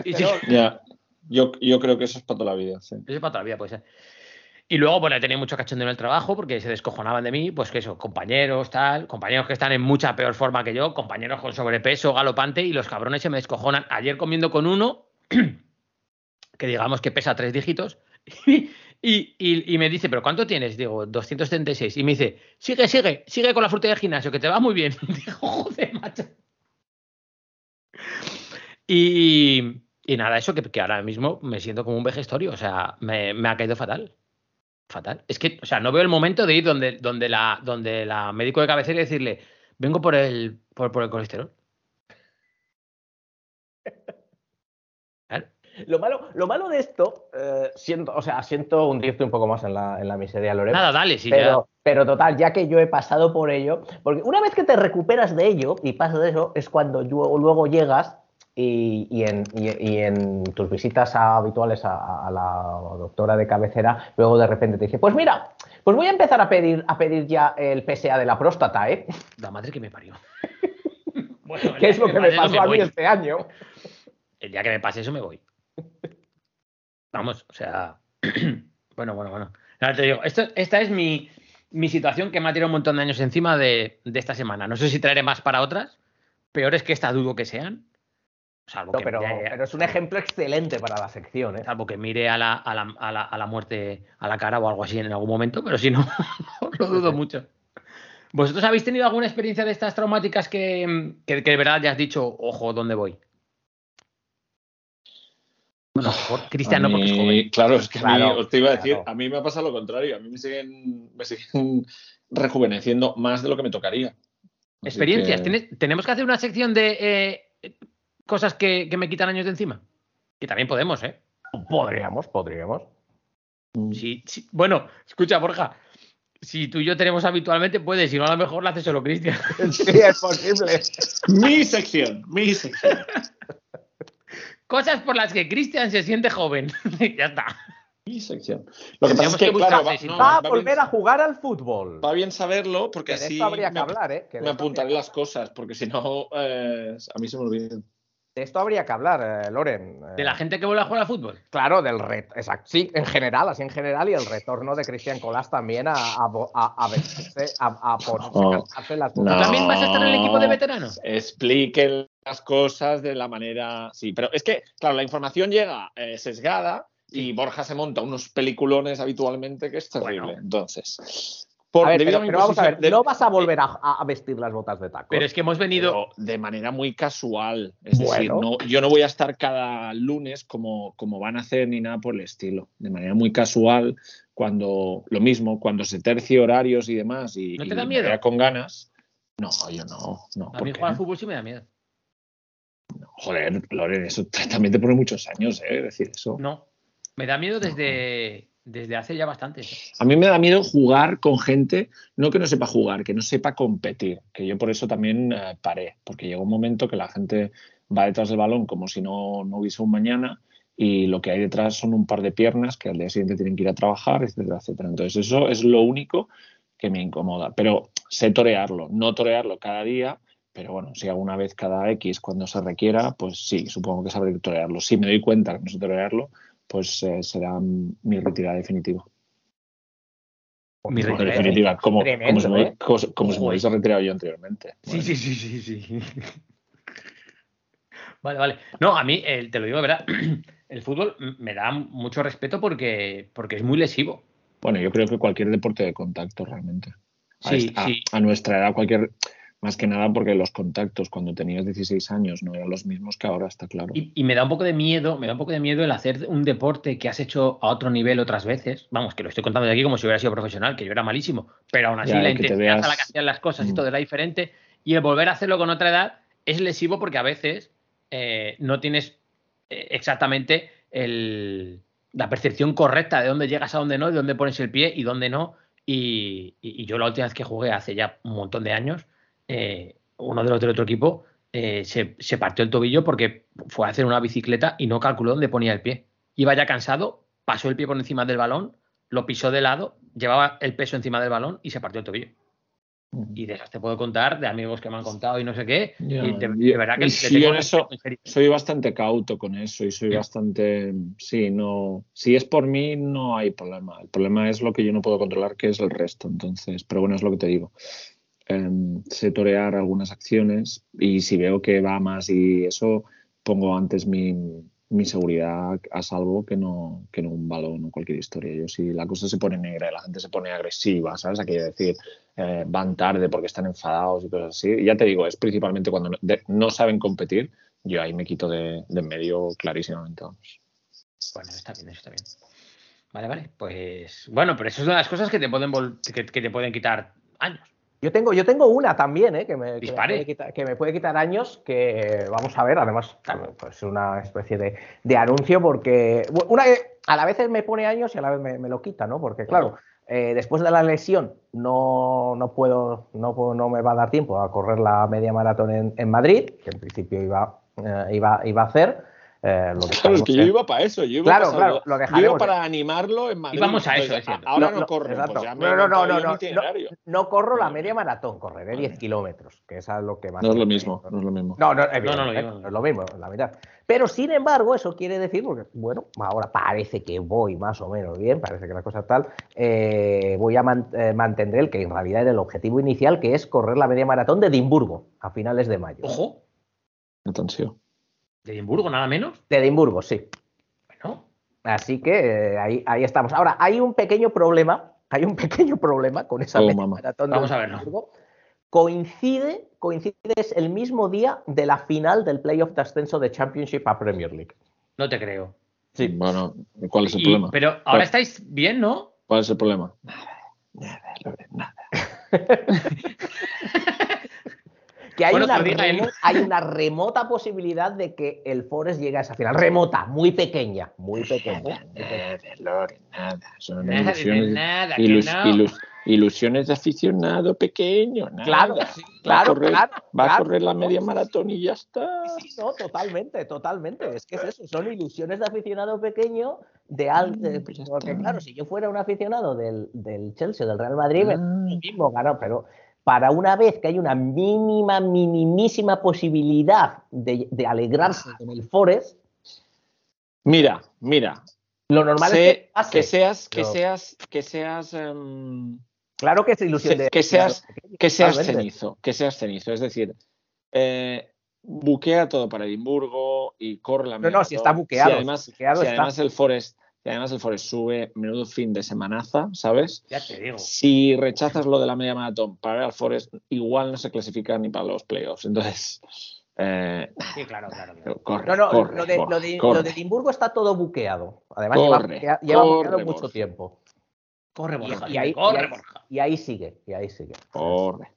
creo que eso es para toda la vida. Sí. Eso es para toda la vida, puede ser. Y luego, bueno, he tenido mucho cachondeo en el trabajo porque se descojonaban de mí, pues que eso, compañeros que están en mucha peor forma que yo, compañeros con sobrepeso, galopante, y los cabrones se me descojonan. Ayer comiendo con uno, que digamos que pesa 3 dígitos, y me dice, ¿pero cuánto tienes? Digo, 276. Y me dice, sigue con la fruta del gimnasio, que te va muy bien. Digo, joder, macho. Y nada, eso que ahora mismo me siento como un vejestorio, o sea, me ha caído fatal. Es que, o sea, no veo el momento de ir donde la médico de cabecera y decirle, vengo por el colesterol. ¿Vale? Lo malo de esto, siento hundirte un poco más en la miseria, Loren. Nada, dale, sí, pero total, ya que yo he pasado por ello, porque una vez que te recuperas de ello y pasas de eso, es cuando luego llegas y en tus visitas habituales a la doctora de cabecera, luego de repente te dice, pues mira, pues voy a empezar a pedir ya el PSA de la próstata, ¿eh? La madre que me parió. Bueno, ¿qué es lo que me pasó a mí este año? El día que me pase eso me voy. Vamos, o sea... Bueno. Ahora te digo, esta es mi situación que me ha tirado un montón de años encima de esta semana. No sé si traeré más para otras. Peores que esta dudo que sean. Pero es un ejemplo excelente para la sección, ¿eh? Salvo que mire a la muerte a la cara o algo así en algún momento, pero si no, lo dudo mucho. ¿Vosotros habéis tenido alguna experiencia de estas traumáticas que de verdad ya has dicho, ojo, ¿dónde voy? Bueno, Cristian no, porque es joven. Claro, es que os te iba a decir, a mí me ha pasado lo contrario. A mí me siguen rejuveneciendo más de lo que me tocaría. ¿Experiencias? ¿Tenemos que hacer una sección de cosas que me quitan años de encima? Que también podemos, ¿eh? Podríamos. Sí. Bueno, escucha, Borja. Si tú y yo tenemos habitualmente, puedes, si no a lo mejor lo hace solo Cristian. Sí, es posible. Mi sección. Cosas por las que Cristian se siente joven. Ya está. Mi sección. Lo que pasa es que, claro, va a volver a jugar al fútbol. Va bien saberlo, porque de así esto habría que hablar, ¿eh? Me apuntaré las cosas, porque si no, a mí se me olvidan. De esto habría que hablar, Loren. ¿De la gente que vuelve a jugar al fútbol? Claro, del reto. Exacto. Sí, en general, así en general, y el retorno de Cristian Colás también a ponerse las ¿Tú también vas a estar en el equipo de veteranos? Expliquen las cosas de la manera. Sí, pero es que, claro, la información llega sesgada y Borja se monta unos peliculones habitualmente que es terrible. Bueno. Entonces. Pero vamos a ver, no vas a volver a vestir las botas de tacos. Pero es que hemos venido de manera muy casual. Es decir, yo no voy a estar cada lunes como van a hacer ni nada por el estilo. De manera muy casual, cuando se tercie horarios y demás. Y, ¿no te da miedo? Con ganas. No, yo no. A mí jugar al fútbol sí me da miedo. No, joder, Loren, eso también te pone muchos años, decir eso. No, me da miedo desde hace ya bastante. A mí me da miedo jugar con gente, no que no sepa jugar, que no sepa competir, que yo por eso también paré, porque llegó un momento que la gente va detrás del balón como si no hubiese un mañana y lo que hay detrás son un par de piernas que al día siguiente tienen que ir a trabajar, etcétera, etcétera. Entonces eso es lo único que me incomoda, pero sé torearlo, no torearlo cada día, pero bueno, si alguna vez cada X cuando se requiera, pues sí, supongo que sabré torearlo. Si me doy cuenta que no sé torearlo, pues será mi retirada definitiva. Mi retirada definitiva, como se me hubiese retirado yo anteriormente. Bueno. Sí. Vale. No, a mí, te lo digo de verdad, el fútbol me da mucho respeto porque es muy lesivo. Bueno, yo creo que cualquier deporte de contacto realmente. Sí. A nuestra edad, más que nada porque los contactos cuando tenías 16 años no eran los mismos que ahora, está claro. Y me da un poco de miedo, el hacer un deporte que has hecho a otro nivel otras veces. Vamos, que lo estoy contando de aquí como si hubiera sido profesional, que yo era malísimo, pero aún así la intensidad a la que hacían las cosas y todo era diferente. Y el volver a hacerlo con otra edad es lesivo porque a veces no tienes exactamente la percepción correcta de dónde llegas a dónde no, de dónde pones el pie y dónde no. Y yo la última vez que jugué hace ya un montón de años, uno de los del otro equipo se partió el tobillo porque fue a hacer una bicicleta y no calculó dónde ponía el pie. Iba ya cansado, pasó el pie por encima del balón, lo pisó de lado, llevaba el peso encima del balón y se partió el tobillo. Y de esas te puedo contar, de amigos que me han contado y no sé qué. Y de verdad que yo en eso soy bastante cauto con eso y soy bastante. Sí, no. Si es por mí, no hay problema. El problema es lo que yo no puedo controlar, que es el resto. Entonces, pero bueno, es lo que te digo. Sé torear algunas acciones y si veo que va más y eso, pongo antes mi seguridad a salvo que no un balón o cualquier historia. Yo si la cosa se pone negra y la gente se pone agresiva, ¿sabes? Aquello de decir, van tarde porque están enfadados y cosas así. Y ya te digo, es principalmente cuando no saben competir, yo ahí me quito de en medio clarísimamente. Vamos. Bueno, está bien. Vale. Pues bueno, pero eso es una de las cosas que te pueden quitar años. Yo tengo una también, que me puede quitar años, que vamos a ver, además pues una especie de anuncio, porque a la vez me pone años y a la vez me lo quita, ¿no? Porque claro, después de la lesión no me va a dar tiempo a correr la media maratón en Madrid, que en principio iba a hacer. Claro, que yo iba para eso. Yo iba para animarlo en Madrid. Y vamos a eso. Ahora no corro. Pues ya no corro la media maratón, correré 10 kilómetros, que es lo que más. No es lo mismo. No es lo mismo, la mitad. Pero sin embargo, eso quiere decir, porque bueno, ahora parece que voy más o menos bien, parece que la cosa tal, voy a mantendré el que en realidad era el objetivo inicial, que es correr la media maratón de Edimburgo a finales de mayo. Ojo. Atención. ¿De Edimburgo, nada menos? De Edimburgo, sí. Bueno. Así que ahí estamos. Ahora, hay un pequeño problema con esa maratón de Edimburgo. Coincide es el mismo día de la final del playoff de ascenso de Championship a Premier League. No te creo. Sí. Bueno, ¿cuál es el problema? Pero ahora estáis bien, ¿no? ¿Cuál es el problema? Nada. Que hay una remota posibilidad de que el Forest llegue a esa final. Remota, muy pequeña. Nada. Son ilusiones. Ilusiones de aficionado pequeño. Nada. Claro, sí, claro. Va a correr la media maratón y ya está. Sí, no, totalmente. Es que es eso, son ilusiones de aficionado pequeño porque claro, si yo fuera un aficionado del Chelsea, del Real Madrid, lo mismo ganó, pero para una vez que hay una minimísima posibilidad de alegrarse con el Forest. Mira. Lo normal es que seas. Claro que es ilusión que seas cenizo. Es decir, buquea todo para Edimburgo y corre la media. No, si está buqueado. Si además el Forest sube, menudo fin de semanaza, ¿sabes? Ya te digo. Si rechazas lo de la media maratón para ver al Forest, igual no se clasifica ni para los playoffs. Entonces. Sí, claro. Corre, lo de Edimburgo está todo buqueado. Además, lleva buqueado mucho tiempo. Corre, Borja. Y ahí sigue. Corre.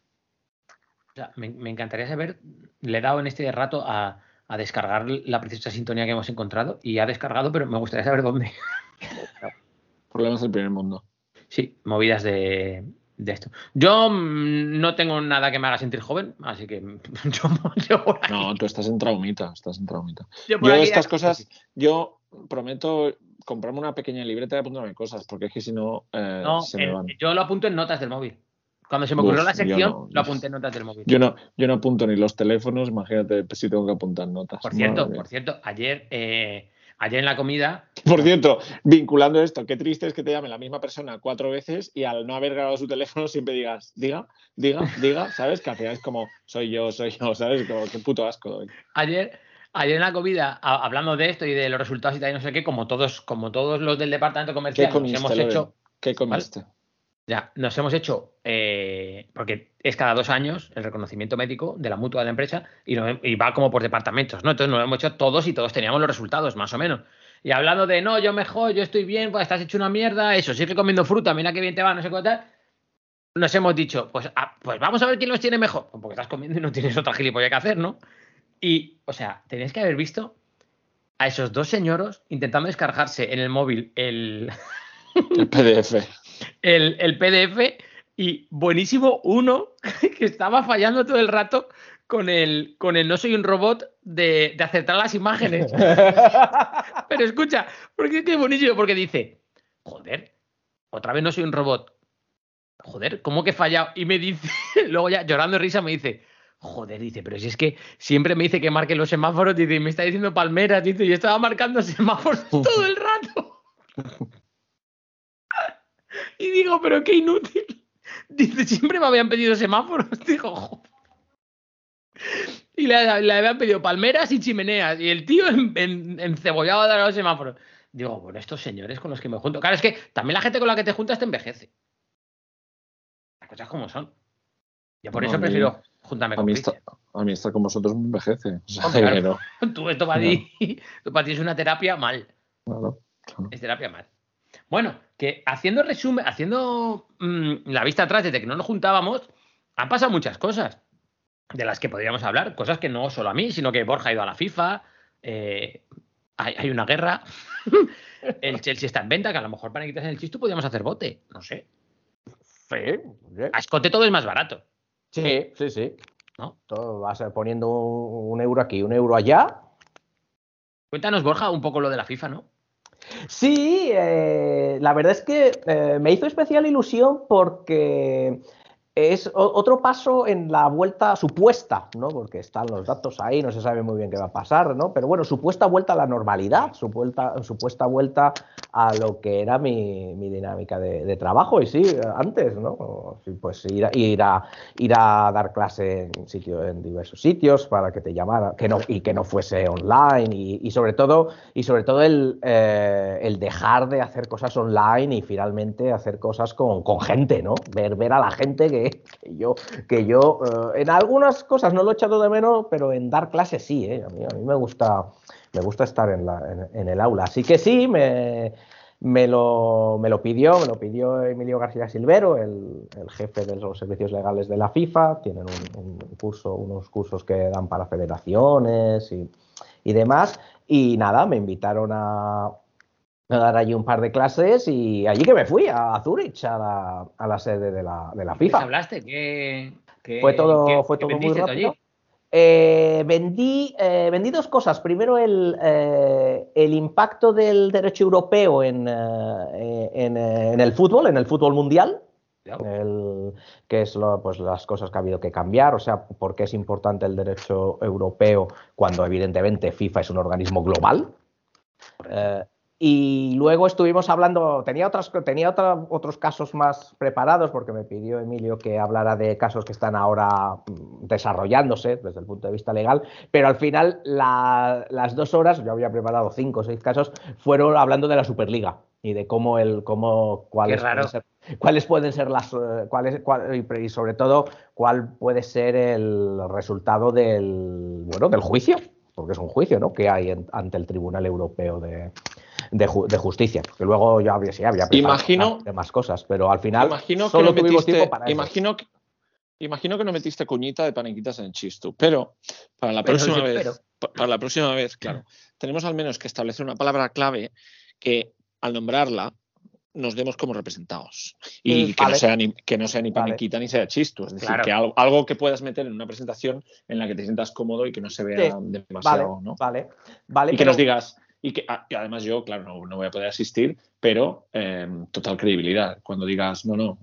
O sea, me encantaría saber, le he dado en este rato a descargar la preciosa sintonía que hemos encontrado y ha descargado, pero me gustaría saber dónde. Problemas del primer mundo. Sí, movidas de esto. Yo no tengo nada que me haga sentir joven, así que yo por ahí. No, tú estás en traumita. Yo estas cosas, yo prometo comprarme una pequeña libreta y apuntarme cosas, porque es que si no, se me van. Yo lo apunto en notas del móvil. Cuando se me ocurrió la sección, lo apunté en notas del móvil. Yo no apunto ni los teléfonos, imagínate si tengo que apuntar notas. Por cierto, ayer en la comida... Por cierto, vinculando esto, qué triste es que te llame la misma persona 4 veces y al no haber grabado su teléfono siempre digas, diga, ¿sabes? Que al final es como, soy yo, ¿sabes? Como, qué puto asco doy. Ayer en la comida, hablando de esto y de los resultados y tal, y no sé qué, como todos los del departamento comercial, ¿Qué comiste? ¿Vale? Ya, nos hemos hecho, porque es cada 2 años el reconocimiento médico de la mutua de la empresa y va como por departamentos, ¿no? Entonces nos lo hemos hecho todos y todos teníamos los resultados, más o menos. Y hablando de, no, yo mejor, yo estoy bien, pues estás hecho una mierda, eso, sigue comiendo fruta, mira qué bien te va, no sé qué tal. Nos hemos dicho, pues vamos a ver quién los tiene mejor. Porque estás comiendo y no tienes otra gilipollas que hacer, ¿no? Y, o sea, tenéis que haber visto a esos 2 señoros intentando descargarse en el móvil el PDF. El PDF y buenísimo uno que estaba fallando todo el rato con el no soy un robot de acertar las imágenes. Pero escucha, porque es que es buenísimo, porque dice, joder, otra vez no soy un robot. Joder, ¿cómo que he fallado? Y me dice, luego ya llorando de risa me dice, joder, dice, pero si es que siempre me dice que marque los semáforos, dice, y me está diciendo palmeras, dice, y yo estaba marcando semáforos todo el rato. Y digo, pero qué inútil. Dice, siempre me habían pedido semáforos. Digo, joder. Y le habían pedido palmeras y chimeneas. Y el tío encebollado de los semáforos. Digo, bueno, estos señores con los que me junto. Claro, es que también la gente con la que te juntas te envejece. Las cosas como son. Yo por eso prefiero juntarme con Cristian. A mí estar con vosotros me envejece. O sea, claro. Esto para ti es una terapia mal. Claro. Es terapia mal. Bueno, que haciendo resumen, la vista atrás desde que no nos juntábamos, han pasado muchas cosas de las que podríamos hablar, cosas que no solo a mí, sino que Borja ha ido a la FIFA, hay una guerra, el Chelsea está en venta, que a lo mejor para quitarse en el Chistu podríamos hacer bote, no sé. Sí. A escote todo es más barato. Sí. ¿No? Todo vas poniendo un euro aquí, un euro allá. Cuéntanos, Borja, un poco lo de la FIFA, ¿no? Sí, la verdad es que me hizo especial ilusión porque es otro paso en la vuelta supuesta, ¿no? Porque están los datos ahí, no se sabe muy bien qué va a pasar, ¿no? Pero bueno, supuesta vuelta a la normalidad, supuesta vuelta a lo que era mi dinámica de trabajo. Y sí, antes, ¿no? Pues ir a dar clase en diversos sitios para que te llamaran, que no fuese online y sobre todo el dejar de hacer cosas online y finalmente hacer cosas con gente, ¿no? Ver a la gente que yo en algunas cosas no lo he echado de menos, pero en dar clases sí, a mí me gusta estar en el aula. Así que sí, me lo pidió Emilio García Silvero, el jefe de los servicios legales de la FIFA. Tienen unos cursos que dan para federaciones y demás. Y nada, me invitaron a a dar allí un par de clases y allí que me fui, a Zurich, a la sede de la FIFA. ¿Qué hablaste? Fue todo muy vendiste, rápido. Vendí 2 cosas. Primero, el impacto del derecho europeo en el fútbol mundial, que es pues las cosas que ha habido que cambiar, o sea, por qué es importante el derecho europeo cuando evidentemente FIFA es un organismo global. Y luego estuvimos hablando, tenía otros casos más preparados porque me pidió Emilio que hablara de casos que están ahora desarrollándose desde el punto de vista legal, pero al final las 2 horas, yo había preparado 5 o 6 casos, fueron hablando de la Superliga y de cuáles pueden ser y sobre todo cuál puede ser el resultado del juicio, porque es un juicio, ¿no?, que hay ante el Tribunal Europeo de Justicia, que luego ya había preparado de más cosas, pero al final solo tuvimos tiempo para eso. Imagino que no metiste cuñita de panenquitas en el Chistu, pero para la próxima vez, claro, tenemos al menos que establecer una palabra clave que al nombrarla nos demos como representados y que no sea ni panenquita ni sea Chistu, es decir, que algo que puedas meter en una presentación en la que te sientas cómodo y que no se vea demasiado, ¿no? Vale. Y que nos digas. Y además yo, claro, no voy a poder asistir, pero total credibilidad. Cuando digas,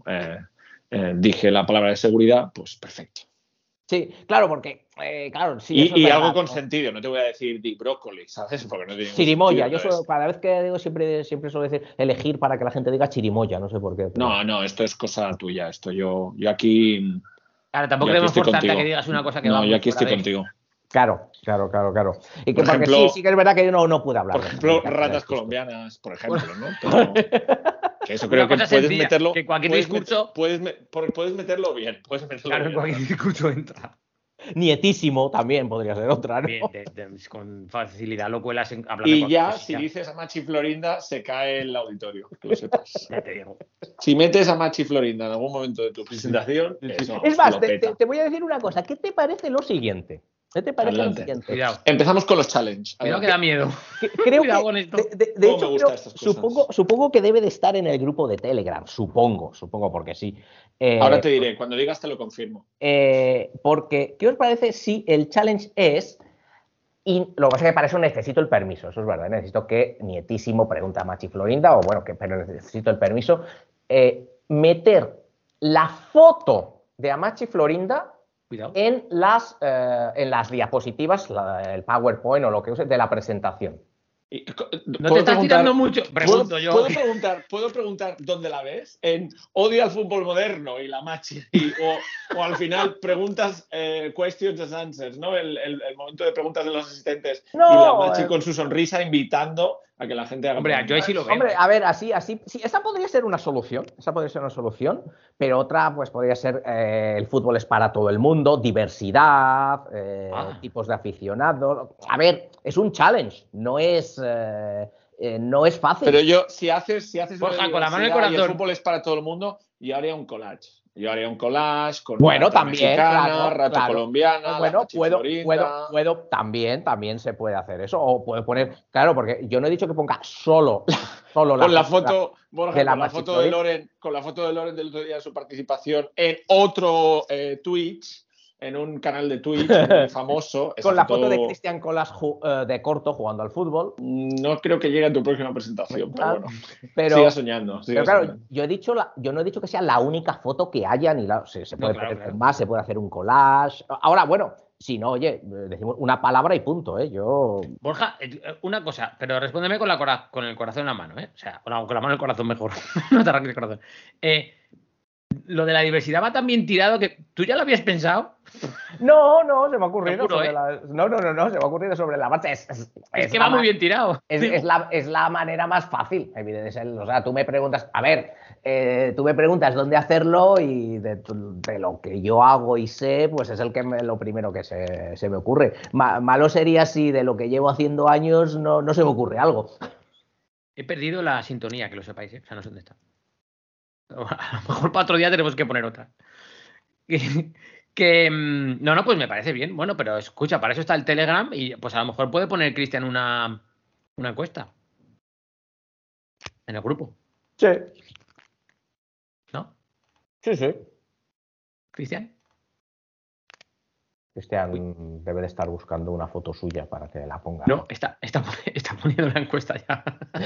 dije la palabra de seguridad, pues perfecto. Sí, claro, porque, sí. Y algo con sentido, no te voy a decir di brócoli, ¿sabes? Porque no tiene chirimoya, yo cada vez que digo siempre suelo decir elegir para que la gente diga chirimoya, no sé por qué. Pero... No, esto es cosa tuya, esto yo aquí... Claro, tampoco queremos forzarte a que digas una cosa que va. No, yo aquí estoy contigo. Claro. Y que por ejemplo, sí que es verdad que yo no pude hablar. Por ejemplo, ratas colombianas, por ejemplo, ¿no? Pero, que eso creo que puedes meterlo. Que cualquier discurso. Puedes meterlo bien. En cualquier discurso entra. Nietísimo también podría ser otra, ¿no? Bien, con facilidad lo cuelas hablando. Y ya, si dices a Machi Florinda, se cae el auditorio, que lo sepas. Ya te digo. Si metes a Machi Florinda en algún momento de tu presentación, eso es más, te voy a decir una cosa. ¿Qué te parece lo siguiente? ¿Qué te parece lo siguiente? Cuidado. Empezamos con los challenges. Cuidado que da miedo. Creo Cuidado que, con esto. de hecho, supongo que debe de estar en el grupo de Telegram. Supongo, porque sí. Ahora te diré, cuando digas te lo confirmo. Porque, ¿qué os parece si el challenge es... Y lo que pasa es que para eso necesito el permiso, eso es verdad. Necesito que Nietísimo pregunte a Machi Florinda, pero necesito el permiso. Meter la foto de Amachi Florinda en las diapositivas, el PowerPoint o lo que use de la presentación. No te estás tirando mucho. Pregunto yo. ¿Puedo preguntar dónde la ves? ¿En Odio al fútbol moderno y la Machi? O al final preguntas questions and answers, ¿no? El momento de preguntas de los asistentes y la Machi con su sonrisa invitando a que la gente haga. Hombre, yo ahí sí lo veo. Hombre, a ver, así, sí, esa podría ser una solución. Pero otra, pues podría ser el fútbol es para todo el mundo, diversidad, tipos de aficionados. A ver, es un challenge, no es fácil. Pero yo, si haces Borja, con la mano en el corazón. El fútbol es para todo el mundo, yo haría un collage. Con también, rata colombiana, puedo también se puede hacer eso, o puedo poner, claro, porque yo no he dicho que ponga solo con la foto, Borja, con la foto de Loren del otro día de su participación en otro Twitch, en un canal de Twitch muy famoso. Con la foto de Cristian Colas de corto jugando al fútbol. No creo que llegue a tu próxima presentación, pero siga soñando. Claro, yo no he dicho que sea la única foto que haya, ni se puede hacer más, se puede hacer un collage. Ahora, bueno, si no, oye, decimos una palabra y punto, Yo... Borja, una cosa, pero respóndeme con el corazón en la mano, O sea, con la mano en el corazón mejor. No te arranques el corazón. Lo de la diversidad va tan bien tirado que ¿tú ya lo habías pensado? No, se me ha ocurrido. Juro, se me ha ocurrido sobre la marcha. Es que va muy bien tirado. Es la manera más fácil, evidentemente. O sea, tú me preguntas, dónde hacerlo y de lo que yo hago y sé, pues es lo primero que se me ocurre. Malo sería si de lo que llevo haciendo años no se me ocurre algo. He perdido la sintonía, que lo sepáis, O sea, no sé dónde está. A lo mejor para otro día tenemos que poner otra. No, pues me parece bien. Bueno, pero escucha, para eso está el Telegram y pues a lo mejor puede poner Cristian una encuesta. en el grupo. Sí. ¿No? Sí. ¿Cristian? Cristian debe de estar buscando una foto suya para que la ponga. No, está poniendo la encuesta ya.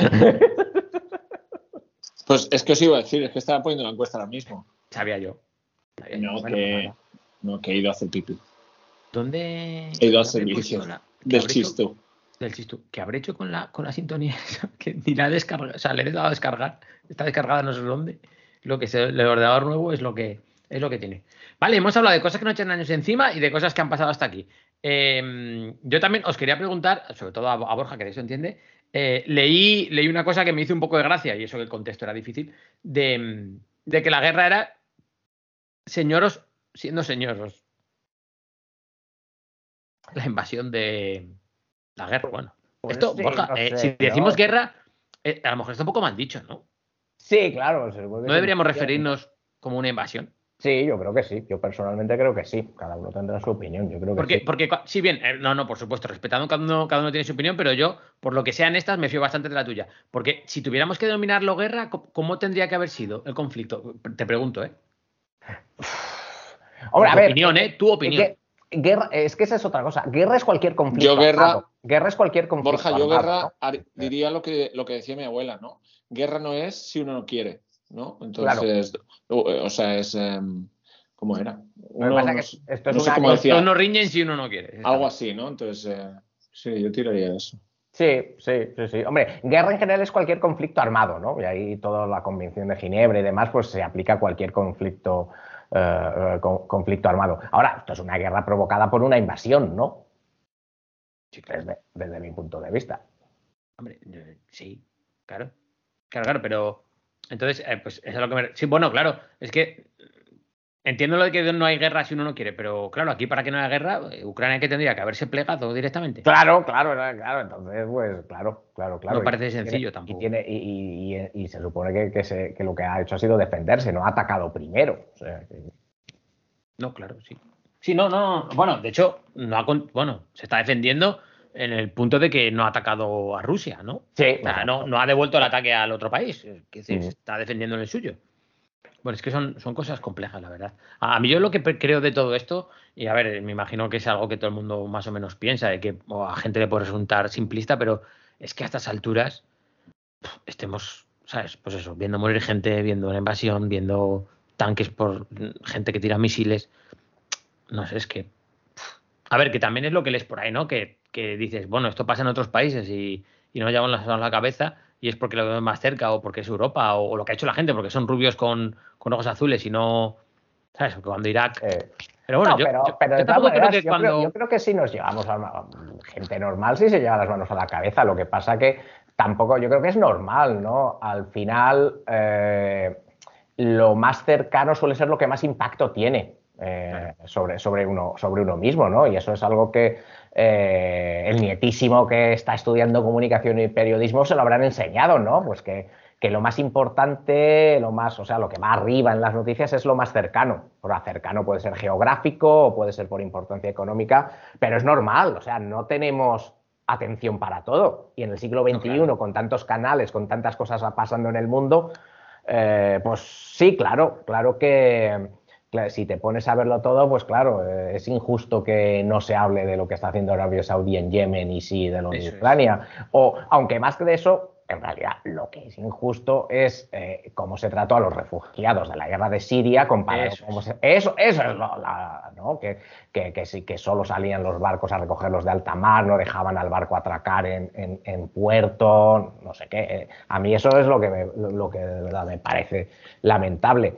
Pues es que os iba a decir, es que estaba poniendo la encuesta ahora mismo. Sabía yo. No, que he ido a hacer pipí. ¿Dónde? He ido al servicio del Chistu. Del Chistu. ¿Qué habré hecho con la sintonía? Que ni la he descargado. O sea, le he dado a descargar. Está descargada no sé dónde. El ordenador nuevo es lo que tiene. Vale, hemos hablado de cosas que no echan años encima y de cosas que han pasado hasta aquí. Yo también os quería preguntar, sobre todo a Borja, que de eso entiende. Leí una cosa que me hizo un poco de gracia, y eso que el contexto era difícil, de que la guerra era señoros siendo señoros. La invasión de la guerra, bueno. Pues esto, sí, Borja, no sé, si decimos guerra, a lo mejor está un poco mal dicho, ¿no? Sí, claro. ¿No deberíamos referirnos como una invasión? Sí, yo creo que sí. Yo personalmente creo que sí. Cada uno tendrá su opinión. Yo creo que sí. Porque sí, bien, no, por supuesto, respetando cada uno tiene su opinión, pero yo, por lo que sean estas, me fío bastante de la tuya. Porque si tuviéramos que denominarlo guerra, ¿cómo tendría que haber sido el conflicto? Te pregunto, ¿eh? Hombre, a ver. Tu opinión, Tu opinión. Guerra, es que esa es otra cosa. Guerra es cualquier conflicto. Guerra es cualquier conflicto. Borja, yo guerra, ¿no? Diría lo que decía mi abuela, ¿no? Guerra no es si uno no quiere, ¿no? Entonces, claro. O sea, es ¿cómo era? Todos no riñen si uno no quiere. Algo así, ¿no? Entonces, sí, yo tiraría eso. Sí. Hombre, guerra en general es cualquier conflicto armado, ¿no? Y ahí toda la Convención de Ginebra y demás, pues se aplica a cualquier conflicto armado. Ahora, esto es una guerra provocada por una invasión, ¿no? Sí, claro. Desde mi punto de vista. Hombre, sí, claro, pero entonces, pues eso es lo que sí, bueno, claro, es que entiendo lo de que no hay guerra si uno no quiere, pero claro, aquí para que no haya guerra, Ucrania que tendría que haberse plegado directamente. Claro, entonces, pues, claro. No parece sencillo tampoco. Y se supone que lo que ha hecho ha sido defenderse, no ha atacado primero. O sea, No, claro, sí. Sí, no. Bueno, de hecho, se está defendiendo en el punto de que no ha atacado a Rusia, ¿no? Sí. O sea, no ha devuelto el ataque al otro país, que se está defendiendo en el suyo. Bueno, es que son cosas complejas, la verdad. A mí yo lo que creo de todo esto, y a ver, me imagino que es algo que todo el mundo más o menos piensa, de que a gente le puede resultar simplista, pero es que a estas alturas estemos, ¿sabes? Pues eso, viendo morir gente, viendo una invasión, viendo tanques por gente que tira misiles. No sé, es que... A ver, que también es lo que lees por ahí, ¿no? Que dices, bueno, esto pasa en otros países y no llevan las manos a la cabeza y es porque lo vemos más cerca o porque es Europa o lo que ha hecho la gente, porque son rubios con ojos azules y no... ¿Sabes? Cuando Irak... Pero bueno, yo creo que sí nos llevamos a gente normal, sí se lleva las manos a la cabeza. Lo que pasa que tampoco, yo creo que es normal, ¿no? Al final, lo más cercano suele ser lo que más impacto tiene sobre uno mismo, ¿no? Y eso es algo que el nietísimo que está estudiando comunicación y periodismo se lo habrán enseñado, ¿no? Pues que lo más importante, lo que va arriba en las noticias es lo más cercano. Por cercano puede ser geográfico o puede ser por importancia económica, pero es normal, o sea, no tenemos atención para todo. Y en el siglo XXI, con tantos canales, con tantas cosas pasando en el mundo, pues sí, claro que si te pones a verlo todo, pues claro, es injusto que no se hable de lo que está haciendo Arabia Saudí en Yemen y sí de lo de Ucrania. O, aunque más que de eso, en realidad lo que es injusto es cómo se trató a los refugiados de la guerra de Siria comparado con cómo eso es ¿no? Que solo salían los barcos a recogerlos de alta mar, no dejaban al barco atracar en puerto, no sé qué. A mí eso es lo que de verdad me parece lamentable.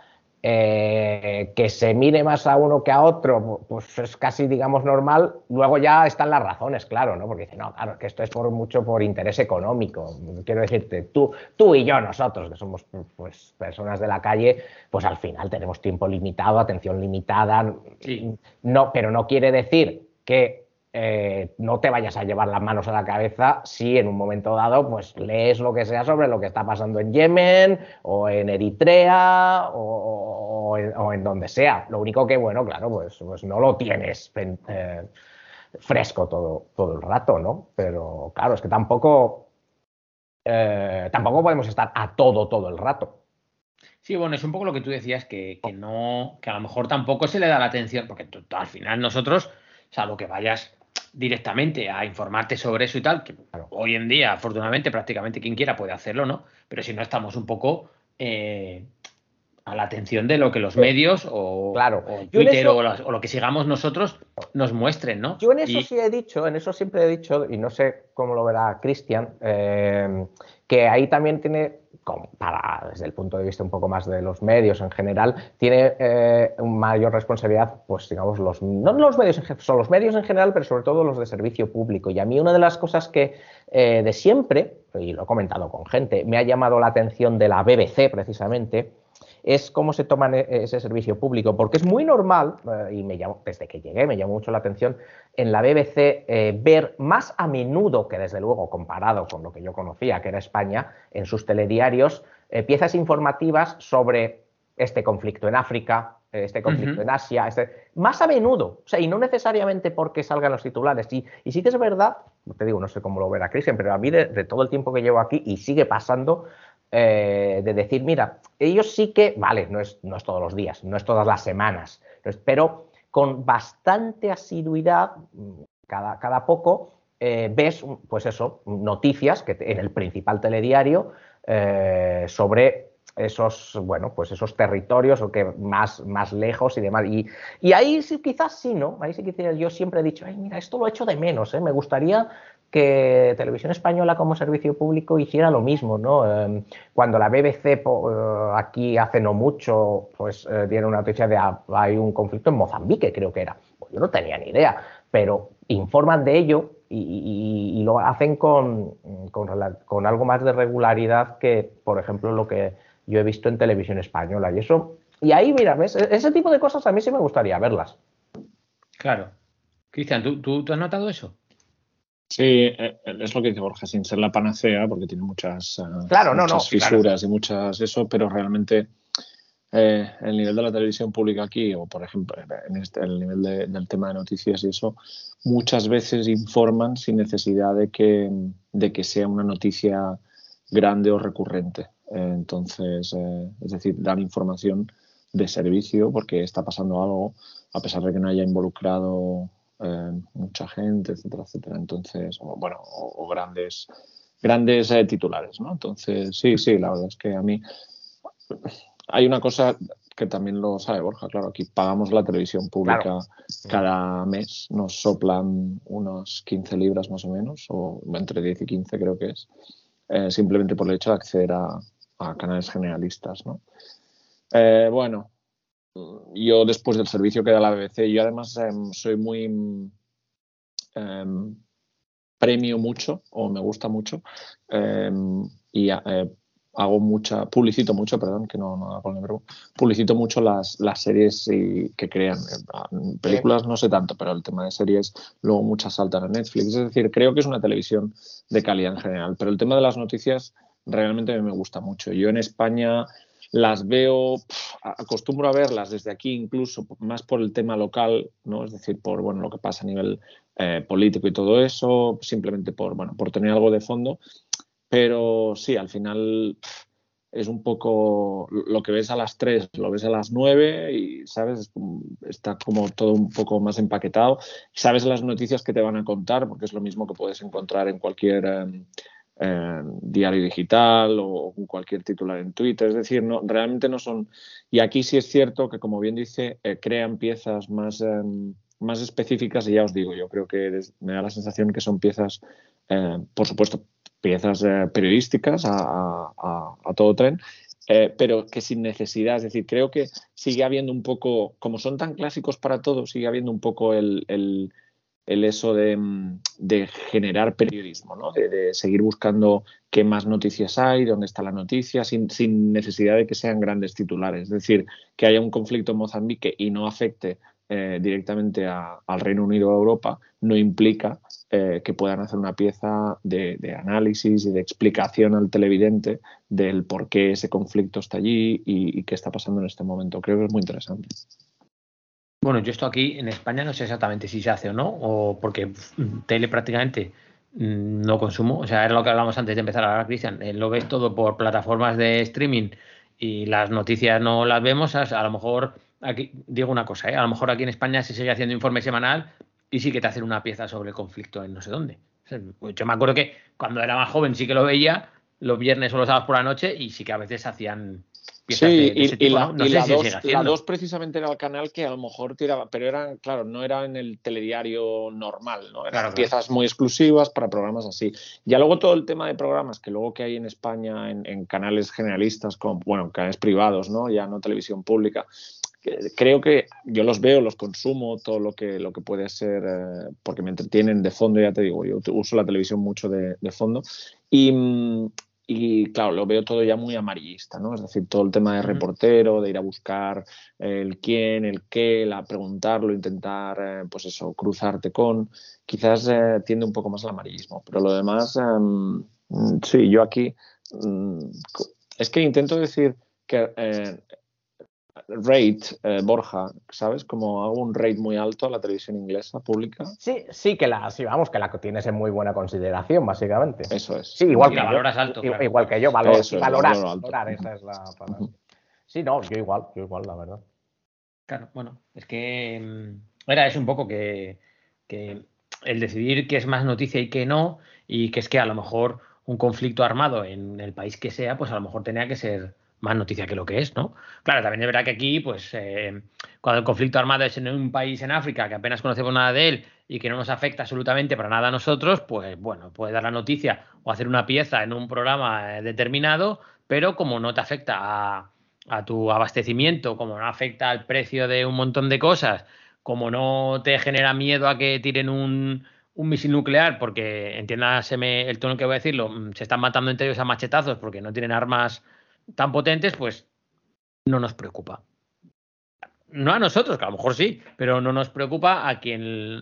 Que se mire más a uno que a otro, pues es casi, digamos, normal. Luego ya están las razones, claro, ¿no? Porque dicen, no, claro, que esto es mucho por interés económico. Quiero decirte, tú y yo, nosotros, que somos pues personas de la calle, pues al final tenemos tiempo limitado, atención limitada. Sí. No, pero no quiere decir que no te vayas a llevar las manos a la cabeza si en un momento dado pues lees lo que sea sobre lo que está pasando en Yemen o en Eritrea o en donde sea. Lo único que, bueno, claro, pues no lo tienes fresco todo el rato, ¿no? Pero claro, es que tampoco tampoco podemos estar a todo el rato. Sí, bueno, es un poco lo que tú decías, que a lo mejor tampoco se le da la atención, porque al final nosotros, salvo que vayas directamente a informarte sobre eso y tal, que hoy en día, afortunadamente, prácticamente quien quiera puede hacerlo, ¿no? Pero si no, estamos un poco a la atención de lo que los medios o Twitter o lo que sigamos nosotros nos muestren, ¿no? Yo en eso siempre he dicho, y no sé cómo lo verá Cristian, que ahí también tiene, desde el punto de vista un poco más de los medios en general, tiene mayor responsabilidad, pues digamos, no los medios, son los medios en general, pero sobre todo los de servicio público. Y a mí una de las cosas que de siempre, y lo he comentado con gente, me ha llamado la atención de la BBC precisamente, es cómo se toma ese servicio público, porque es muy normal, y desde que llegué me llamó mucho la atención, en la BBC ver más a menudo que desde luego comparado con lo que yo conocía, que era España, en sus telediarios, piezas informativas sobre este conflicto en África, este conflicto en Asia, más a menudo, o sea, y no necesariamente porque salgan los titulares. Y sí que es verdad, te digo, no sé cómo lo verá Cristian, pero a mí de todo el tiempo que llevo aquí, y sigue pasando, de decir, mira, ellos sí que, vale, no es todos los días, no es todas las semanas, pero con bastante asiduidad, cada poco, ves, pues eso, noticias en el principal telediario sobre esos territorios o que más lejos y demás. Y ahí sí, quizás sí, ¿no? Ahí sí que yo siempre he dicho, ay, mira, esto lo echo de menos, me gustaría que Televisión Española como servicio público hiciera lo mismo, ¿no? Cuando la BBC aquí hace no mucho, pues dieron una noticia de hay un conflicto en Mozambique, creo que era. Pues yo no tenía ni idea, pero informan de ello y lo hacen con algo más de regularidad que, por ejemplo, lo que yo he visto en Televisión Española. Y ahí, mira, ¿ves? Ese tipo de cosas a mí sí me gustaría verlas. Claro. Cristian, ¿tú has notado eso? Sí, es lo que dice Borja, sin ser la panacea, porque tiene muchas fisuras y muchas eso, pero realmente el nivel de la televisión pública aquí, o por ejemplo el nivel del tema de noticias y eso, muchas veces informan sin necesidad de que sea una noticia grande o recurrente. Entonces, es decir, dan información de servicio porque está pasando algo, a pesar de que no haya involucrado mucha gente, etcétera, etcétera. Entonces, o grandes titulares, ¿no? Entonces, sí, la verdad es que a mí hay una cosa que también lo sabe Borja, claro, aquí pagamos la televisión pública cada mes, nos soplan unos 15 libras más o menos, o entre 10 y 15 creo que es, simplemente por el hecho de acceder a canales generalistas, ¿no? Yo después del servicio que da la BBC, yo además soy muy premio mucho o me gusta mucho y publicito mucho, perdón, que no hago el verbo, publicito mucho las series que crean. Películas no sé tanto, pero el tema de series luego muchas saltan a Netflix. Es decir, creo que es una televisión de calidad en general, pero el tema de las noticias realmente me gusta mucho. Yo en España las veo, acostumbro a verlas desde aquí incluso más por el tema local, ¿no? Es decir, por lo que pasa a nivel político y todo eso, simplemente por tener algo de fondo. Pero sí, al final es un poco lo que ves a las 3, lo ves a las 9 y, ¿sabes? Está como todo un poco más empaquetado. Sabes las noticias que te van a contar, porque es lo mismo que puedes encontrar en cualquier diario digital o cualquier titular en Twitter. Es decir, realmente no son... Y aquí sí es cierto que, como bien dice, crean piezas más específicas y ya os digo, yo creo que me da la sensación que son piezas, por supuesto, piezas periodísticas a todo tren, pero que sin necesidad. Es decir, creo que sigue habiendo un poco, como son tan clásicos para todos, sigue habiendo un poco el eso de generar periodismo, ¿no? De seguir buscando qué más noticias hay, dónde está la noticia, sin necesidad de que sean grandes titulares. Es decir, que haya un conflicto en Mozambique y no afecte directamente al Reino Unido o a Europa, no implica que puedan hacer una pieza de análisis y de explicación al televidente del por qué ese conflicto está allí y qué está pasando en este momento. Creo que es muy interesante. Bueno, yo esto aquí en España no sé exactamente si se hace o no, o porque tele prácticamente no consumo. O sea, era lo que hablábamos antes de empezar a hablar, Cristian. Lo ves todo por plataformas de streaming y las noticias no las vemos. A lo mejor, aquí digo una cosa, a lo mejor aquí en España se sigue haciendo informe semanal y sí que te hacen una pieza sobre el conflicto en no sé dónde. O sea, yo me acuerdo que cuando era más joven sí que lo veía los viernes o los sábados por la noche y sí que a veces hacían piezas de ese tipo. No sé si sigue haciendo. La 2 precisamente era el canal que a lo mejor tiraba, pero eran, claro, no era en el telediario normal, ¿no? Eran piezas muy exclusivas para programas así. Ya luego todo el tema de programas que luego que hay en España en canales generalistas, como, bueno, canales privados, ¿no? Ya no televisión pública. Creo que yo los veo, los consumo, todo lo que puede ser, porque me entretienen de fondo, ya te digo, yo uso la televisión mucho de fondo y claro, lo veo todo ya muy amarillista, ¿no? Es decir, todo el tema de reportero, de ir a buscar el quién, el qué, preguntarlo, intentar, pues eso, cruzarte con, quizás tiende un poco más al amarillismo, pero lo demás, sí, yo aquí, es que intento decir que Borja, ¿sabes? Como hago un rate muy alto a la televisión inglesa pública. Sí, vamos, que la tienes en muy buena consideración, básicamente. Eso es. Sí, igual que la valoras alto. Claro. Igual que yo, valorar, esa es la palabra. Sí, no, yo igual, la verdad. Claro, bueno, es que era eso un poco que el decidir qué es más noticia y qué no, y que es que a lo mejor un conflicto armado en el país que sea, pues a lo mejor tenía que ser más noticia que lo que es, ¿no? Claro, también es verdad que aquí, pues, cuando el conflicto armado es en un país en África que apenas conocemos nada de él y que no nos afecta absolutamente para nada a nosotros, pues, bueno, puede dar la noticia o hacer una pieza en un programa determinado, pero como no te afecta a tu abastecimiento, como no afecta al precio de un montón de cosas, como no te genera miedo a que tiren un misil nuclear, porque, entiéndaseme el tono que voy a decirlo, se están matando entre ellos a machetazos porque no tienen armas tan potentes, pues no nos preocupa. No a nosotros, que a lo mejor sí, pero no nos preocupa a quien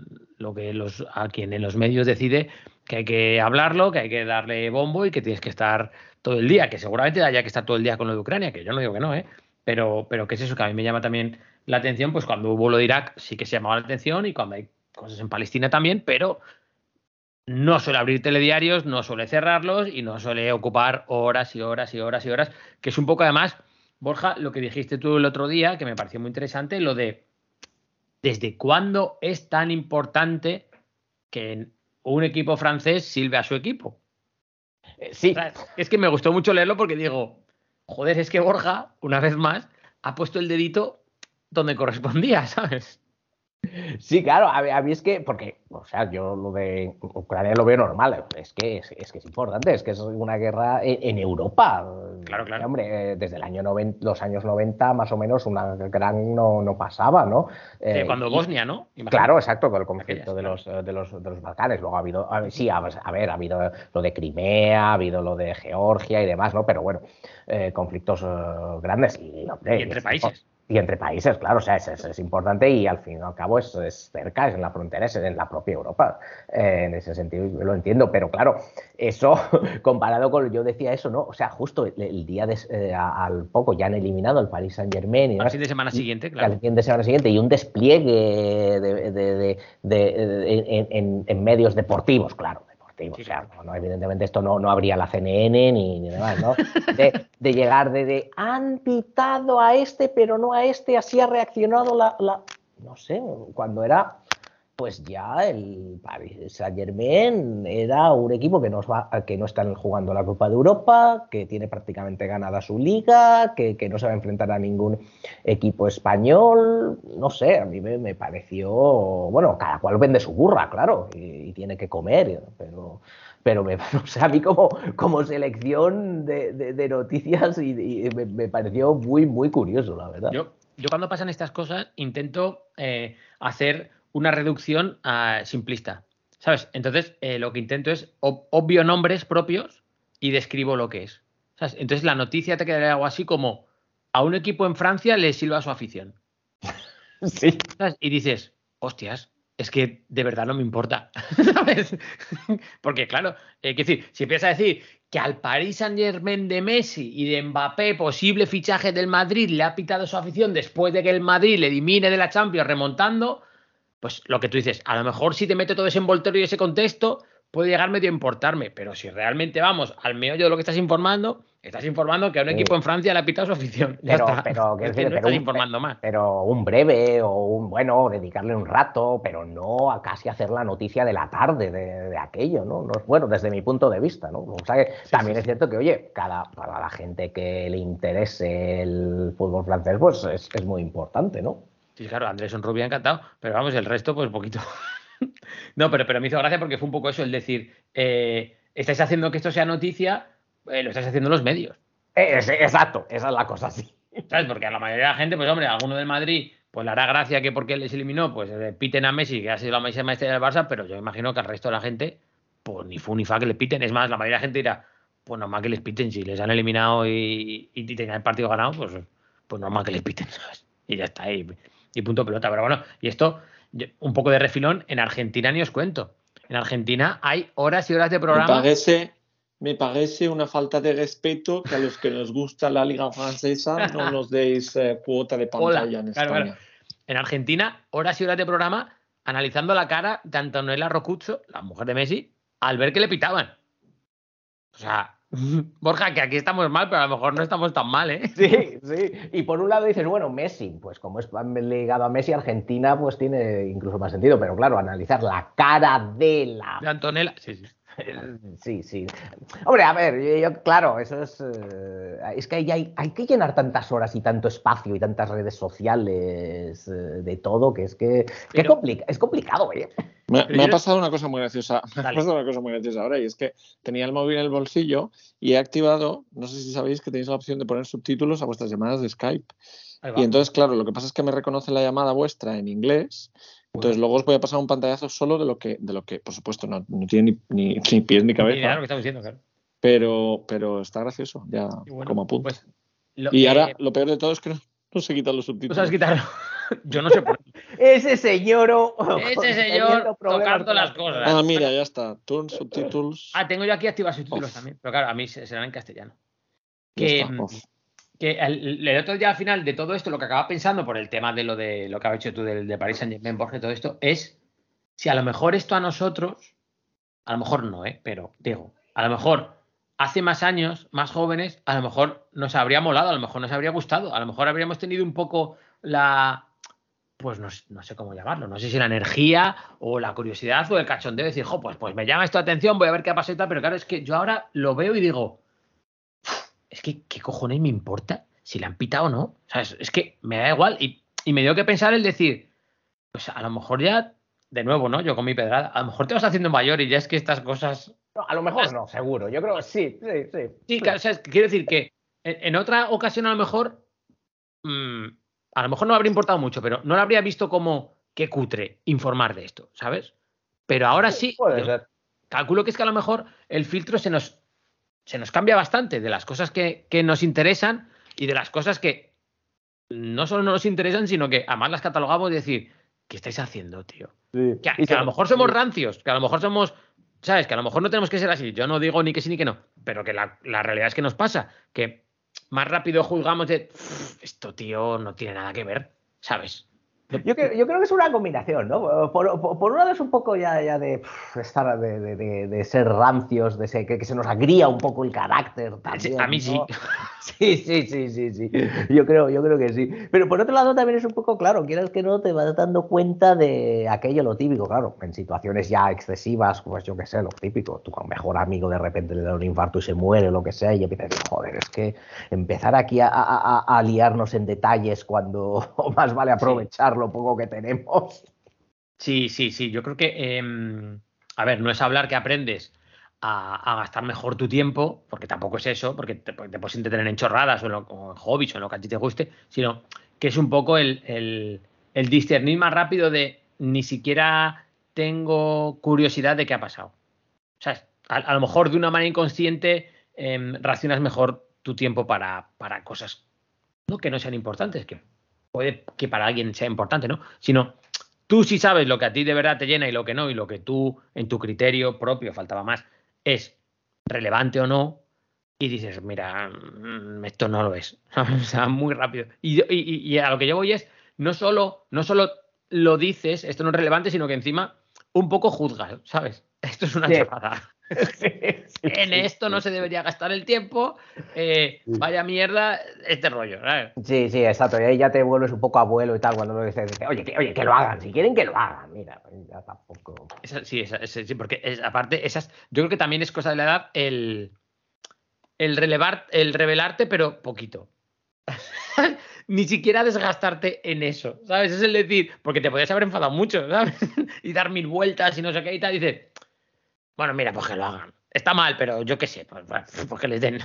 en los medios decide que hay que hablarlo, que hay que darle bombo y que tienes que estar todo el día, que seguramente haya que estar todo el día con lo de Ucrania, que yo no digo que no, pero ¿qué es eso? Que a mí me llama también la atención, pues cuando hubo lo de Irak sí que se llamaba la atención y cuando hay cosas en Palestina también, pero no suele abrir telediarios, no suele cerrarlos y no suele ocupar horas y horas y horas y horas, que es un poco además, Borja, lo que dijiste tú el otro día, que me pareció muy interesante, lo de ¿desde cuándo es tan importante que un equipo francés sirve a su equipo? Sí. O sea, es que me gustó mucho leerlo porque digo, joder, es que Borja, una vez más, ha puesto el dedito donde correspondía, ¿sabes? Sí, claro, a mí es que, porque, o sea, yo lo de Ucrania lo veo normal, es que es importante, es que es una guerra en Europa. Claro. Hombre, desde los años 90 más o menos una gran no pasaba, ¿no? Cuando Bosnia, ¿no? Imagínate. Claro, exacto, con el conflicto de los Balcanes. Luego ha habido, ha habido lo de Crimea, ha habido lo de Georgia y demás, ¿no? Pero bueno, conflictos grandes. Y entre países. Y entre países, claro, o sea, es importante y al fin y al cabo es cerca, es en la frontera, es en la propia Europa. En ese sentido lo entiendo, pero claro, eso comparado con, yo decía eso, ¿no? O sea, justo el día al poco ya han eliminado el Paris Saint-Germain. Al fin de semana siguiente, claro. Al fin de semana siguiente y un despliegue en medios deportivos, claro. Sí, o sea, no, evidentemente esto no habría la CNN ni demás, ¿no? De llegar han pitado a este, pero no a este, así ha reaccionado no sé, cuando era, pues ya el Paris Saint-Germain era un equipo que no están jugando la Copa de Europa, que tiene prácticamente ganada su liga, que no se va a enfrentar a ningún equipo español, no sé, a mí me pareció, bueno, cada cual vende su burra, claro, y tiene que comer, pero o sea, a mí como selección de noticias y me pareció muy, muy curioso, la verdad. Yo cuando pasan estas cosas intento hacer una reducción simplista, ¿sabes? Entonces, lo que intento es obvio nombres propios y describo lo que es, ¿sabes? Entonces, la noticia te quedaría algo así como a un equipo en Francia le silba su afición. Sí. ¿Sabes? Y dices, hostias, es que de verdad no me importa, ¿sabes? Porque, claro, decir, si empiezas a decir que al Paris Saint-Germain de Messi y de Mbappé, posible fichaje del Madrid, le ha pitado su afición después de que el Madrid le elimine de la Champions remontando, pues lo que tú dices, a lo mejor si te mete todo ese envoltorio y ese contexto, puede llegar medio a importarme, pero si realmente vamos al meollo de lo que estás informando que a un equipo en Francia le ha pitado su afición. Pero estás informando más. Pero un breve o dedicarle un rato, pero no a casi hacer la noticia de la tarde de aquello, ¿no? Bueno, desde mi punto de vista, ¿no? O sea que también es cierto que, oye, para la gente que le interese el fútbol francés, pues es muy importante, ¿no? Sí, claro, Andrés Rubio encantado, pero vamos, el resto, pues poquito. No, pero me hizo gracia porque fue un poco eso, el decir, estáis haciendo que esto sea noticia, lo estáis haciendo los medios. Exacto, esa es la cosa, sí. ¿Sabes? Porque a la mayoría de la gente, pues hombre, alguno del Madrid, pues le hará gracia que porque les eliminó, pues piten a Messi, que ha sido la máxima estrella del Barça, pero yo imagino que al resto de la gente, pues ni fu ni fa que le piten. Es más, la mayoría de la gente dirá, pues normal que les piten, si les han eliminado y tenían el partido ganado, pues normal que les piten, ¿sabes? Y ya está, y punto pelota. Pero bueno, y esto, un poco de refilón, en Argentina ni os cuento. En Argentina hay horas y horas de programa. Me parece una falta de respeto que a los que nos gusta la Liga Francesa no nos deis cuota de pantalla en España. Claro. En Argentina, horas y horas de programa analizando la cara de Antonella Rocuzzo, la mujer de Messi, al ver que le pitaban. O sea, Borja, que aquí estamos mal, pero a lo mejor no estamos tan mal, ¿eh? Sí. Y por un lado dices, bueno, Messi, pues como es ligado a Messi, Argentina, pues tiene incluso más sentido. Pero claro, analizar la cara de Antonella, sí. Sí. Hombre, a ver, claro, eso es que hay que llenar tantas horas y tanto espacio y tantas redes sociales de todo, que es complicado, ¿eh? Me ha pasado una cosa muy graciosa. Ahora, y es que tenía el móvil en el bolsillo y he activado, no sé si sabéis que tenéis la opción de poner subtítulos a vuestras llamadas de Skype. Y entonces, claro, lo que pasa es que me reconoce la llamada vuestra en inglés. Entonces luego os voy a pasar un pantallazo solo de lo que por supuesto, no tiene ni pies ni cabeza. Claro, lo que estamos diciendo, claro. Pero está gracioso, ya bueno, como apunto. Pues, ahora lo peor de todo es que no se quitan los subtítulos. ¿No sabes quitarlo? Yo no sé por qué. Ese señor tocando las cosas. Ah, mira, ya está. Turn subtítulos. Tengo yo aquí activar subtítulos también. Pero claro, a mí serán en castellano. Que el otro día al final de todo esto, lo que acaba pensando por el tema de lo que has hecho tú de Paris Saint-Germain, Borja, todo esto, es si a lo mejor esto a nosotros, a lo mejor no, pero digo, a lo mejor hace más años, más jóvenes, a lo mejor nos habría molado, a lo mejor nos habría gustado, a lo mejor habríamos tenido un poco pues no sé cómo llamarlo, no sé si la energía o la curiosidad o el cachondeo de decir, pues me llama esto la atención, voy a ver qué ha pasado y tal, pero claro, es que yo ahora lo veo y digo, es que ¿qué cojones me importa si le han pitado o no? ¿Sabes? Es que me da igual y me dio que pensar el decir, pues a lo mejor ya, de nuevo, ¿no? Yo con mi pedrada, a lo mejor te vas haciendo mayor y ya es que estas cosas... No, a lo mejor no, seguro, yo creo que sí. Sí, claro, ¿sabes? Quiero decir que en otra ocasión a lo mejor no habría importado mucho, pero no lo habría visto como qué cutre informar de esto, ¿sabes? Pero ahora sí, puede ser. Calculo que es que a lo mejor el filtro se nos cambia bastante de las cosas que nos interesan y de las cosas que no solo no nos interesan, sino que además las catalogamos y decir, ¿qué estáis haciendo, tío? Sí. Que a lo mejor somos rancios, que a lo mejor somos, ¿sabes? Que a lo mejor no tenemos que ser así. Yo no digo ni que sí ni que no, pero que la realidad es que nos pasa, que más rápido juzgamos de, esto, tío, no tiene nada que ver, ¿sabes? Yo creo que es una combinación, ¿no? Por un lado es un poco ya de estar de ser rancios, de ser, que se nos agría un poco el carácter también. A mí ¿no? sí. Sí. Yo creo que sí. Pero por otro lado también es un poco, claro, quieras que no, te vas dando cuenta de aquello, lo típico, claro, en situaciones ya excesivas, pues yo qué sé, lo típico, tu mejor amigo de repente le da un infarto y se muere, lo que sea, y empiezas a decir, joder, es que empezar aquí a liarnos en detalles cuando más vale aprovechar lo poco que tenemos. Sí, yo creo que, a ver, no es hablar que aprendes a gastar mejor tu tiempo, porque tampoco es eso, porque te puedes entretener en chorradas o en hobbies o en lo que a ti te guste, sino que es un poco el discernir más rápido de ni siquiera tengo curiosidad de qué ha pasado. O sea, a lo mejor de una manera inconsciente racionas mejor tu tiempo para cosas no que no sean importantes, que puede que para alguien sea importante, ¿no? Sino tú sí sabes lo que a ti de verdad te llena y lo que no, y lo que tú, en tu criterio propio, faltaba más, es relevante o no, y dices, mira, esto no lo es. O sea, muy rápido. Y a lo que yo voy es, no solo lo dices, esto no es relevante, sino que encima un poco juzgas, ¿sabes? esto es una chapada. En esto no se debería gastar el tiempo. Vaya mierda, este rollo, ¿sabes? Sí, exacto. Y ahí ya te vuelves un poco abuelo y tal cuando lo dices, oye, que lo hagan, si quieren que lo hagan. Mira, ya tampoco. Sí, porque aparte, yo creo que también es cosa de la edad el revelarte, pero poquito. Ni siquiera desgastarte en eso, ¿sabes? Es el decir, porque te podías haber enfadado mucho, ¿sabes? Y dar 1000 vueltas y no sé qué y tal. Y dices, bueno, mira, pues que lo hagan. Está mal, pero yo qué sé, pues que les den.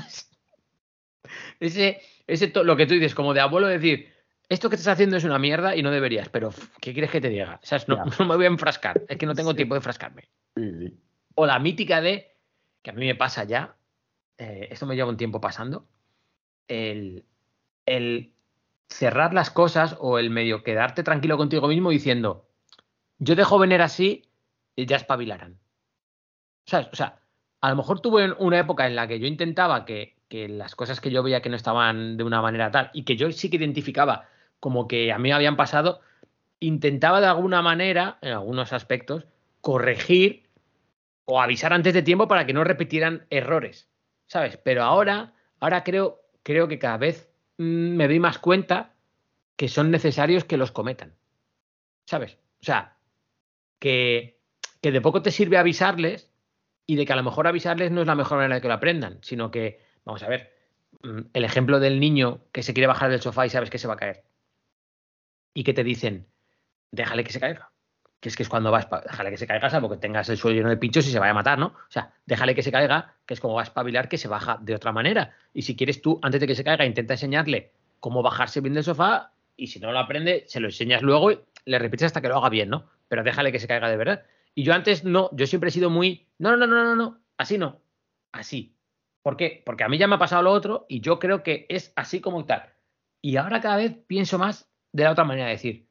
Lo que tú dices, como de abuelo, decir, esto que estás haciendo es una mierda y no deberías, pero ¿qué quieres que te diga? O sea, no me voy a enfrascar, es que no tengo tiempo de enfrascarme. Sí. O la mítica de, que a mí me pasa ya, esto me lleva un tiempo pasando, el cerrar las cosas o el medio quedarte tranquilo contigo mismo diciendo, yo de joven era así y ya espabilarán. ¿Sabes? O sea, a lo mejor tuve una época en la que yo intentaba que las cosas que yo veía que no estaban de una manera tal y que yo sí que identificaba como que a mí me habían pasado, intentaba de alguna manera, en algunos aspectos, corregir o avisar antes de tiempo para que no repitieran errores, ¿sabes? Pero ahora creo que cada vez me doy más cuenta que son necesarios que los cometan, ¿sabes? O sea, que de poco te sirve avisarles y de que a lo mejor avisarles no es la mejor manera de que lo aprendan, sino que, vamos a ver, el ejemplo del niño que se quiere bajar del sofá y sabes que se va a caer y que te dicen, déjale que se caiga, que es cuando déjale que se caiga, salvo que tengas el suelo lleno de pinchos y se vaya a matar, ¿no? O sea, déjale que se caiga, que es como va a espabilar, que se baja de otra manera. Y si quieres tú, antes de que se caiga, intenta enseñarle cómo bajarse bien del sofá y si no lo aprende, se lo enseñas luego y le repites hasta que lo haga bien, ¿no? Pero déjale que se caiga de verdad. Y yo antes no, yo siempre he sido muy, no, así no, así. ¿Por qué? Porque a mí ya me ha pasado lo otro y yo creo que es así como tal. Y ahora cada vez pienso más de la otra manera de decir,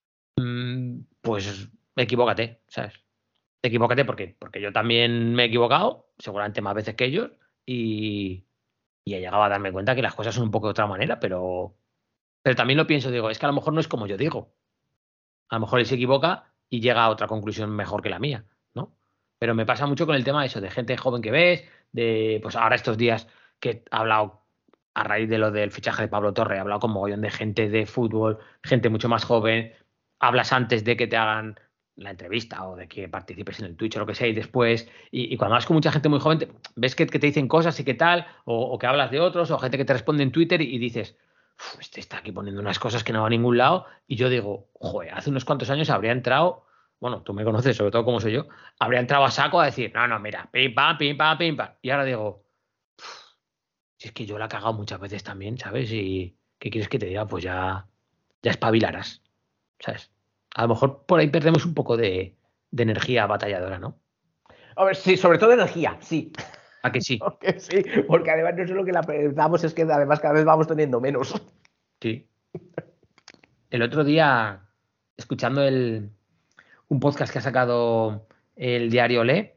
pues equivócate, ¿sabes? Equivócate porque yo también me he equivocado, seguramente más veces que ellos, y he llegado a darme cuenta que las cosas son un poco de otra manera, pero también lo pienso, digo, es que a lo mejor no es como yo digo. A lo mejor él se equivoca y llega a otra conclusión mejor que la mía, ¿no? Pero me pasa mucho con el tema de eso, de gente joven que ves, de pues ahora estos días que he hablado a raíz de lo del fichaje de Pablo Torre, he hablado con mogollón de gente de fútbol, gente mucho más joven, hablas antes de que te hagan la entrevista o de que participes en el Twitch o lo que sea y después, y cuando hablas con mucha gente muy joven, ves que te dicen cosas y qué tal, o que hablas de otros, o gente que te responde en Twitter y dices, este está aquí poniendo unas cosas que no va a ningún lado, y yo digo, joder, hace unos cuantos años habría entrado, bueno, tú me conoces, sobre todo como soy yo, habría entrado a saco a decir, no, mira, pim, pam, y ahora digo, si es que yo la he cagado muchas veces también, ¿sabes? Y ¿qué quieres que te diga? Pues ya espabilarás, ¿sabes? A lo mejor por ahí perdemos un poco de energía batalladora, ¿no? A ver, sí, sobre todo energía, sí. ¿A que sí? Porque sí, porque además no solo que la pensamos, es que además cada vez vamos teniendo menos. Sí. El otro día, escuchando un podcast que ha sacado el diario Olé,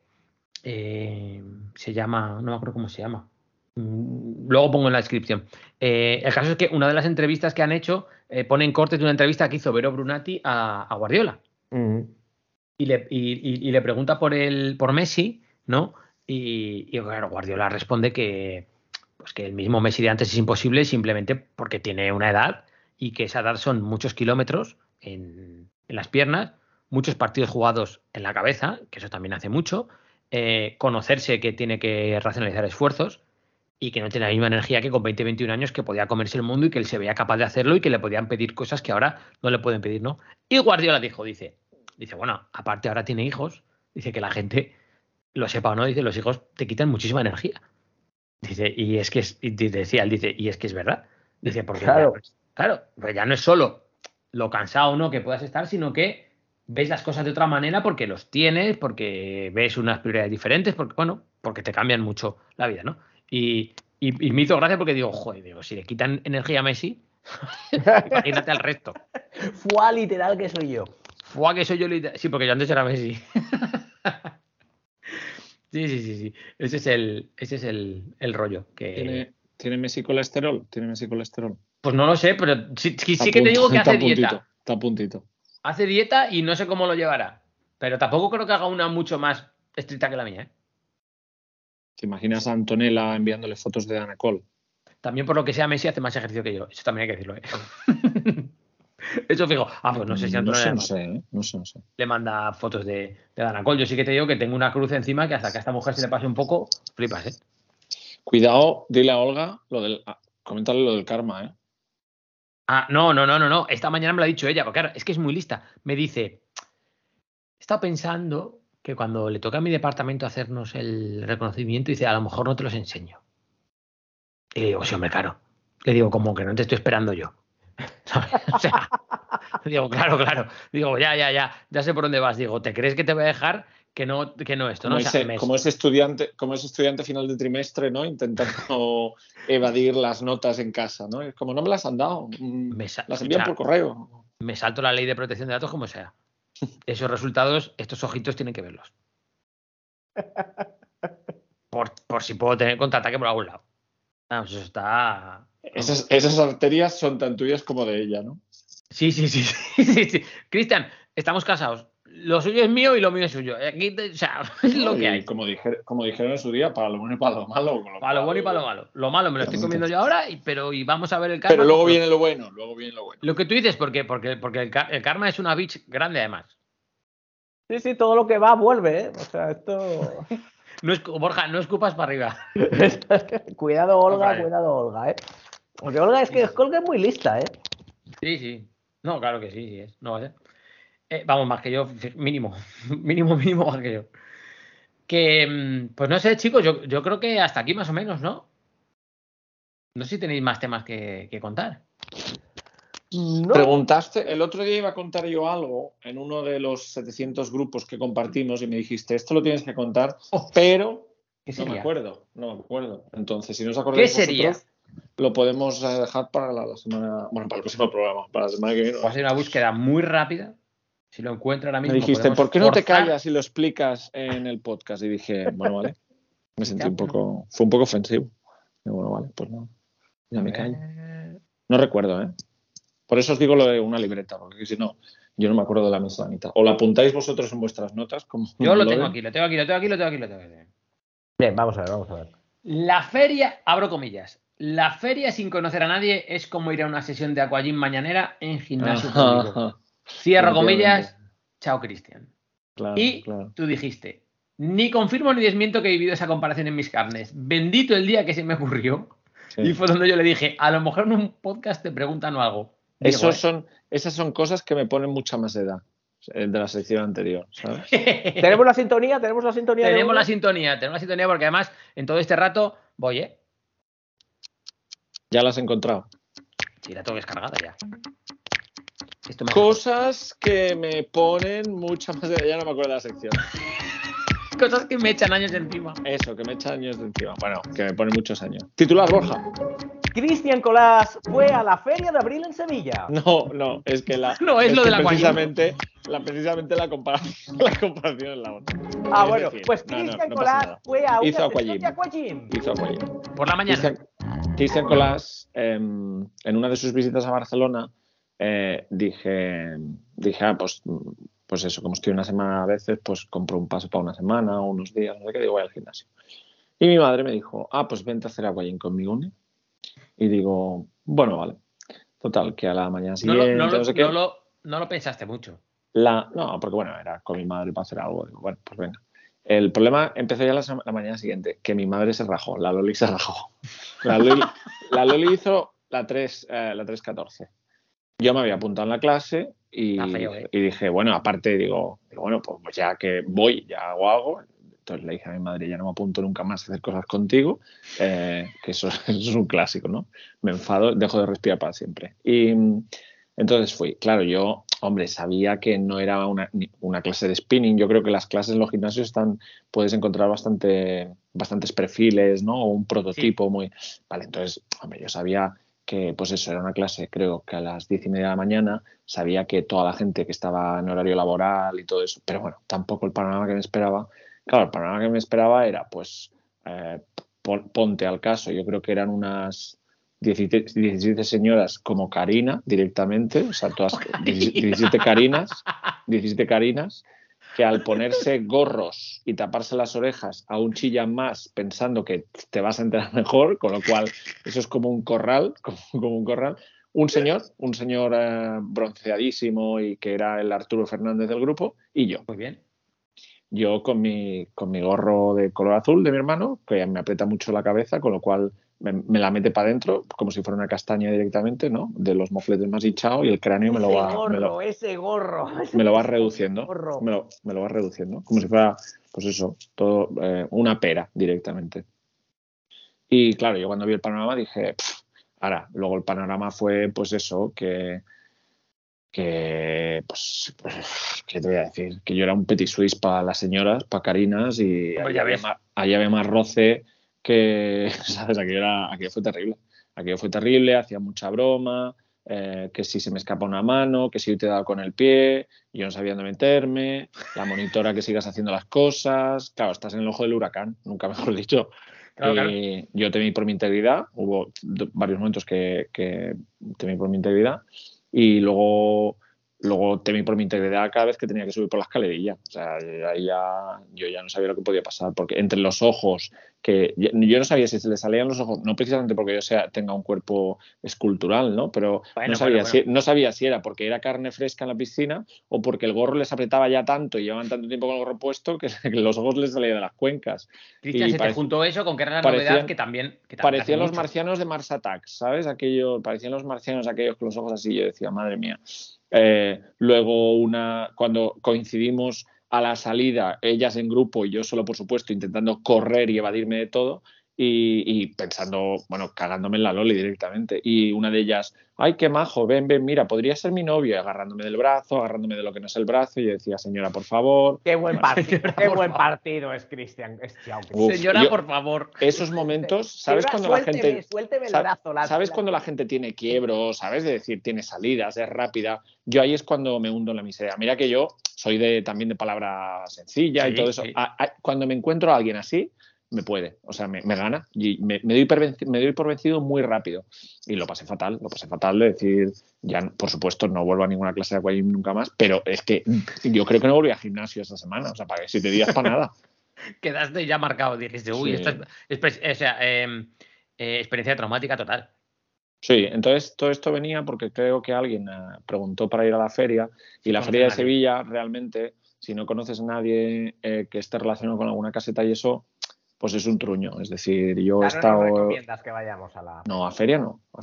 se llama, no me acuerdo cómo se llama, luego pongo en la descripción. El caso es que una de las entrevistas que han hecho ponen cortes de una entrevista que hizo Vero Brunati a Guardiola. Y le pregunta por Messi, ¿no? Y claro, Guardiola responde que el mismo Messi de antes es imposible simplemente porque tiene una edad y que esa edad son muchos kilómetros en las piernas, muchos partidos jugados en la cabeza, que eso también hace mucho, conocerse que tiene que racionalizar esfuerzos y que no tiene la misma energía que con 20-21 años, que podía comerse el mundo y que él se veía capaz de hacerlo y que le podían pedir cosas que ahora no le pueden pedir, ¿no? Y Guardiola dice, bueno, aparte ahora tiene hijos, dice que la gente lo sepa o no, dice, los hijos te quitan muchísima energía. Dice, y es que es verdad. Dice, porque claro, pues ya no es solo lo cansado o no que puedas estar, sino que ves las cosas de otra manera porque los tienes, porque ves unas prioridades diferentes, porque te cambian mucho la vida, ¿no? Y me hizo gracia porque digo, joder, si le quitan energía a Messi, imagínate al resto. Fua literal que soy yo. Fua que soy yo literal. Sí, porque yo antes era Messi. Sí. Ese es el rollo. ¿Tiene Messi colesterol? Pues no lo sé, pero sí que te digo que hace dieta. Está a puntito. Hace dieta y no sé cómo lo llevará. Pero tampoco creo que haga una mucho más estricta que la mía, ¿eh? ¿Te imaginas a Antonella enviándole fotos de Dana Cole? También por lo que sea, Messi hace más ejercicio que yo. Eso también hay que decirlo, ¿eh? Eso fijo. Pues no sé si Antonella no sé. le manda fotos de Dana Cole. Yo sí que te digo que tengo una cruz encima que hasta que a esta mujer se le pase un poco, flipas, ¿eh? Cuidado, dile a Olga coméntale lo del karma, ¿eh? No. Esta mañana me lo ha dicho ella, porque claro, es que es muy lista. Me dice, he estado pensando que cuando le toca a mi departamento hacernos el reconocimiento, dice, a lo mejor no te los enseño. Y le digo, sí, hombre, claro. Le digo, como que no te estoy esperando yo. O sea, digo, claro. Digo, ya sé por dónde vas. Digo, ¿te crees que te voy a dejar que no esto? ¿No? Como ese estudiante final de trimestre, ¿no? Intentando evadir las notas en casa, ¿no? Es como, no me las han dado. Las envían por correo. Me salto la ley de protección de datos como sea. Esos resultados, estos ojitos tienen que verlos. Por si puedo tener contraataque por algún lado. Vamos, eso está... Esas arterias son tan tuyas como de ella, ¿no? Sí. Cristian, estamos casados. Lo suyo es mío y lo mío es suyo. Aquí, o sea, es lo que hay. Como dijeron en su día, para lo bueno y para lo malo. Para lo bueno y para lo malo. Lo malo me lo estoy comiendo yo ahora, pero vamos a ver el karma. Pero luego viene lo bueno. Lo que tú dices, porque el karma es una bitch grande, además. Sí, todo lo que va vuelve, ¿eh? O sea, esto... Borja, no escupas para arriba. Cuidado, Olga, ¿eh? Porque Olga es muy lista, ¿eh? Sí. No, claro que sí es. No va a ser. Vamos, más que yo, mínimo más que yo. Que, pues no sé, chicos, yo creo que hasta aquí más o menos, ¿no? No sé si tenéis más temas que contar. No. Preguntaste, el otro día iba a contar yo algo en uno de los 700 grupos que compartimos y me dijiste, esto lo tienes que contar, pero no me acuerdo. Entonces, si no os acordáis vosotros, lo podemos dejar para la semana, para el próximo programa, para la semana que viene. Va a ser una búsqueda muy rápida. Si lo encuentro ahora mismo. Me dijiste, ¿por qué no te callas y lo explicas en el podcast? Y dije, bueno, vale. Me sentí fue un poco ofensivo. Y bueno, vale, pues no. Ya me callo. No recuerdo, ¿eh? Por eso os digo lo de una libreta, porque si no, yo no me acuerdo de la misma. O la apuntáis vosotros en vuestras notas. Yo lo tengo aquí. Bien, vamos a ver. La feria, abro comillas, la feria sin conocer a nadie es como ir a una sesión de aquagym mañanera en gimnasio público. Cierro comillas, chao Cristian. Claro. Tú dijiste, ni confirmo ni desmiento que he vivido esa comparación en mis carnes. Bendito el día que se me ocurrió. Sí. Y fue donde yo le dije, a lo mejor en un podcast te preguntan o algo. Esas son cosas que me ponen mucha más edad de la sección anterior, ¿sabes? ¿Tenemos la sintonía? Tenemos la sintonía porque además en todo este rato voy, ¿eh? ¿Ya la has encontrado? Sí, la tengo descargada ya. Cosas que me ponen mucha más edad. Ya no me acuerdo de la sección. Cosas que me echan años encima. Eso, que me echan años encima. Bueno, que me ponen muchos años. Titular, Borja. Cristian Colás fue a la Feria de Abril en Sevilla. No, es que no, es lo de la precisamente la comparación es la otra. Bueno, decir, pues Cristian Colás fue a una sesión de aquagym. Hizo aquagym. Por la mañana. Cristian Colás, en una de sus visitas a Barcelona, dije, pues eso, como estoy una semana a veces, pues compro un pase para una semana o unos días, no sé qué, digo, voy al gimnasio. Y mi madre me dijo, pues vente a hacer aquagym conmigo, ¿no? Y digo, bueno, vale. Total, que a la mañana siguiente... No lo pensaste mucho. No, porque bueno, era con mi madre para hacer algo. Digo, bueno, pues venga. El problema empezó ya la mañana siguiente, que mi madre se rajó, la Loli se rajó. La Loli hizo la 3.14. Yo me había apuntado en la clase y dije, bueno, aparte digo, bueno, pues ya que voy, ya hago algo. Entonces le dije a mi madre, ya no me apunto nunca más a hacer cosas contigo, que eso es un clásico, ¿no? Me enfado, dejo de respirar para siempre. Y entonces fui. Claro, yo, hombre, sabía que no era una clase de spinning. Yo creo que las clases en los gimnasios puedes encontrar bastantes perfiles, ¿no? O un prototipo muy... Vale, entonces, hombre, yo sabía que, pues eso, era una clase, creo que a las 10:30 de la mañana, sabía que toda la gente que estaba en horario laboral y todo eso, pero bueno, tampoco el panorama que me esperaba. Claro, el panorama que me esperaba era, pues, ponte al caso, yo creo que eran unas 17 señoras como Karina directamente, o sea, todas 17 Karinas, que al ponerse gorros y taparse las orejas aún chillan más pensando que te vas a enterar mejor, con lo cual eso es como un corral, como un corral. Un señor bronceadísimo y que era el Arturo Fernández del grupo, y yo. Muy bien. Yo con mi gorro de color azul de mi hermano, que me aprieta mucho la cabeza, con lo cual me la mete para adentro como si fuera una castaña directamente, ¿no? De los mofletes más hinchados, y el cráneo me lo va reduciendo. Me lo va reduciendo. Como si fuera, pues eso, todo una pera directamente. Y claro, yo cuando vi el panorama dije, ahora, luego el panorama fue, pues eso, que pues, ¿qué te voy a decir? Que yo era un petit suisse para las señoras, para Carinas, y allí había más roce que, ¿sabes? Aquello fue terrible, hacía mucha broma, que si se me escapa una mano, que si yo te he dado con el pie, yo no sabía dónde meterme, la monitora que sigas haciendo las cosas. Claro, estás en el ojo del huracán, nunca mejor dicho. Claro. Yo temí por mi integridad, hubo varios momentos que temí por mi integridad, y luego temí por mi integridad cada vez que tenía que subir por la escalerilla. O sea, yo ya no sabía lo que podía pasar, porque entre los ojos, que yo no sabía si se le salían los ojos, no precisamente porque yo tenga un cuerpo escultural, ¿no? Pero no sabía si era porque era carne fresca en la piscina o porque el gorro les apretaba ya tanto y llevaban tanto tiempo con el gorro puesto que los ojos les salían de las cuencas. Cristian, se te juntó eso con que era la novedad que también parecían los marcianos de Mars Attacks, ¿sabes? Parecían los marcianos aquellos con los ojos así. Yo decía, madre mía. Luego cuando coincidimos a la salida, ellas en grupo y yo solo, por supuesto, intentando correr y evadirme de todo, y pensando, bueno, cagándome en la loli directamente, y una de ellas, ay, qué majo, ven, mira, podría ser mi novio, agarrándome del brazo, agarrándome de lo que no es el brazo, y yo decía, señora, por favor. Qué buen partido es Cristian. Señora, por favor. Esos momentos, ¿sabes? Cuando la gente suélteme el brazo, ¿sabes? Cuando la gente tiene quiebros, ¿sabes? De decir, tiene salidas, es rápida. Yo ahí es cuando me hundo en la miseria. Mira que yo soy también de palabra sencilla, sí, y todo eso. Sí. Cuando me encuentro a alguien así, me puede, o sea, me gana, y me doy por vencido muy rápido, y lo pasé fatal de decir, ya por supuesto no vuelvo a ninguna clase de aquagym nunca más, pero es que yo creo que no volví al gimnasio esta semana, o sea, para que 7 días para nada. Quedaste ya marcado, dijiste, uy, sí. Esto es experiencia traumática total. Sí, entonces todo esto venía porque creo que alguien preguntó para ir a la feria, y la feria de Sevilla realmente, si no conoces a nadie que esté relacionado con alguna caseta y eso, pues es un truño. Es decir, yo he estado... ¿No recomiendas que vayamos a la... No, a feria no. A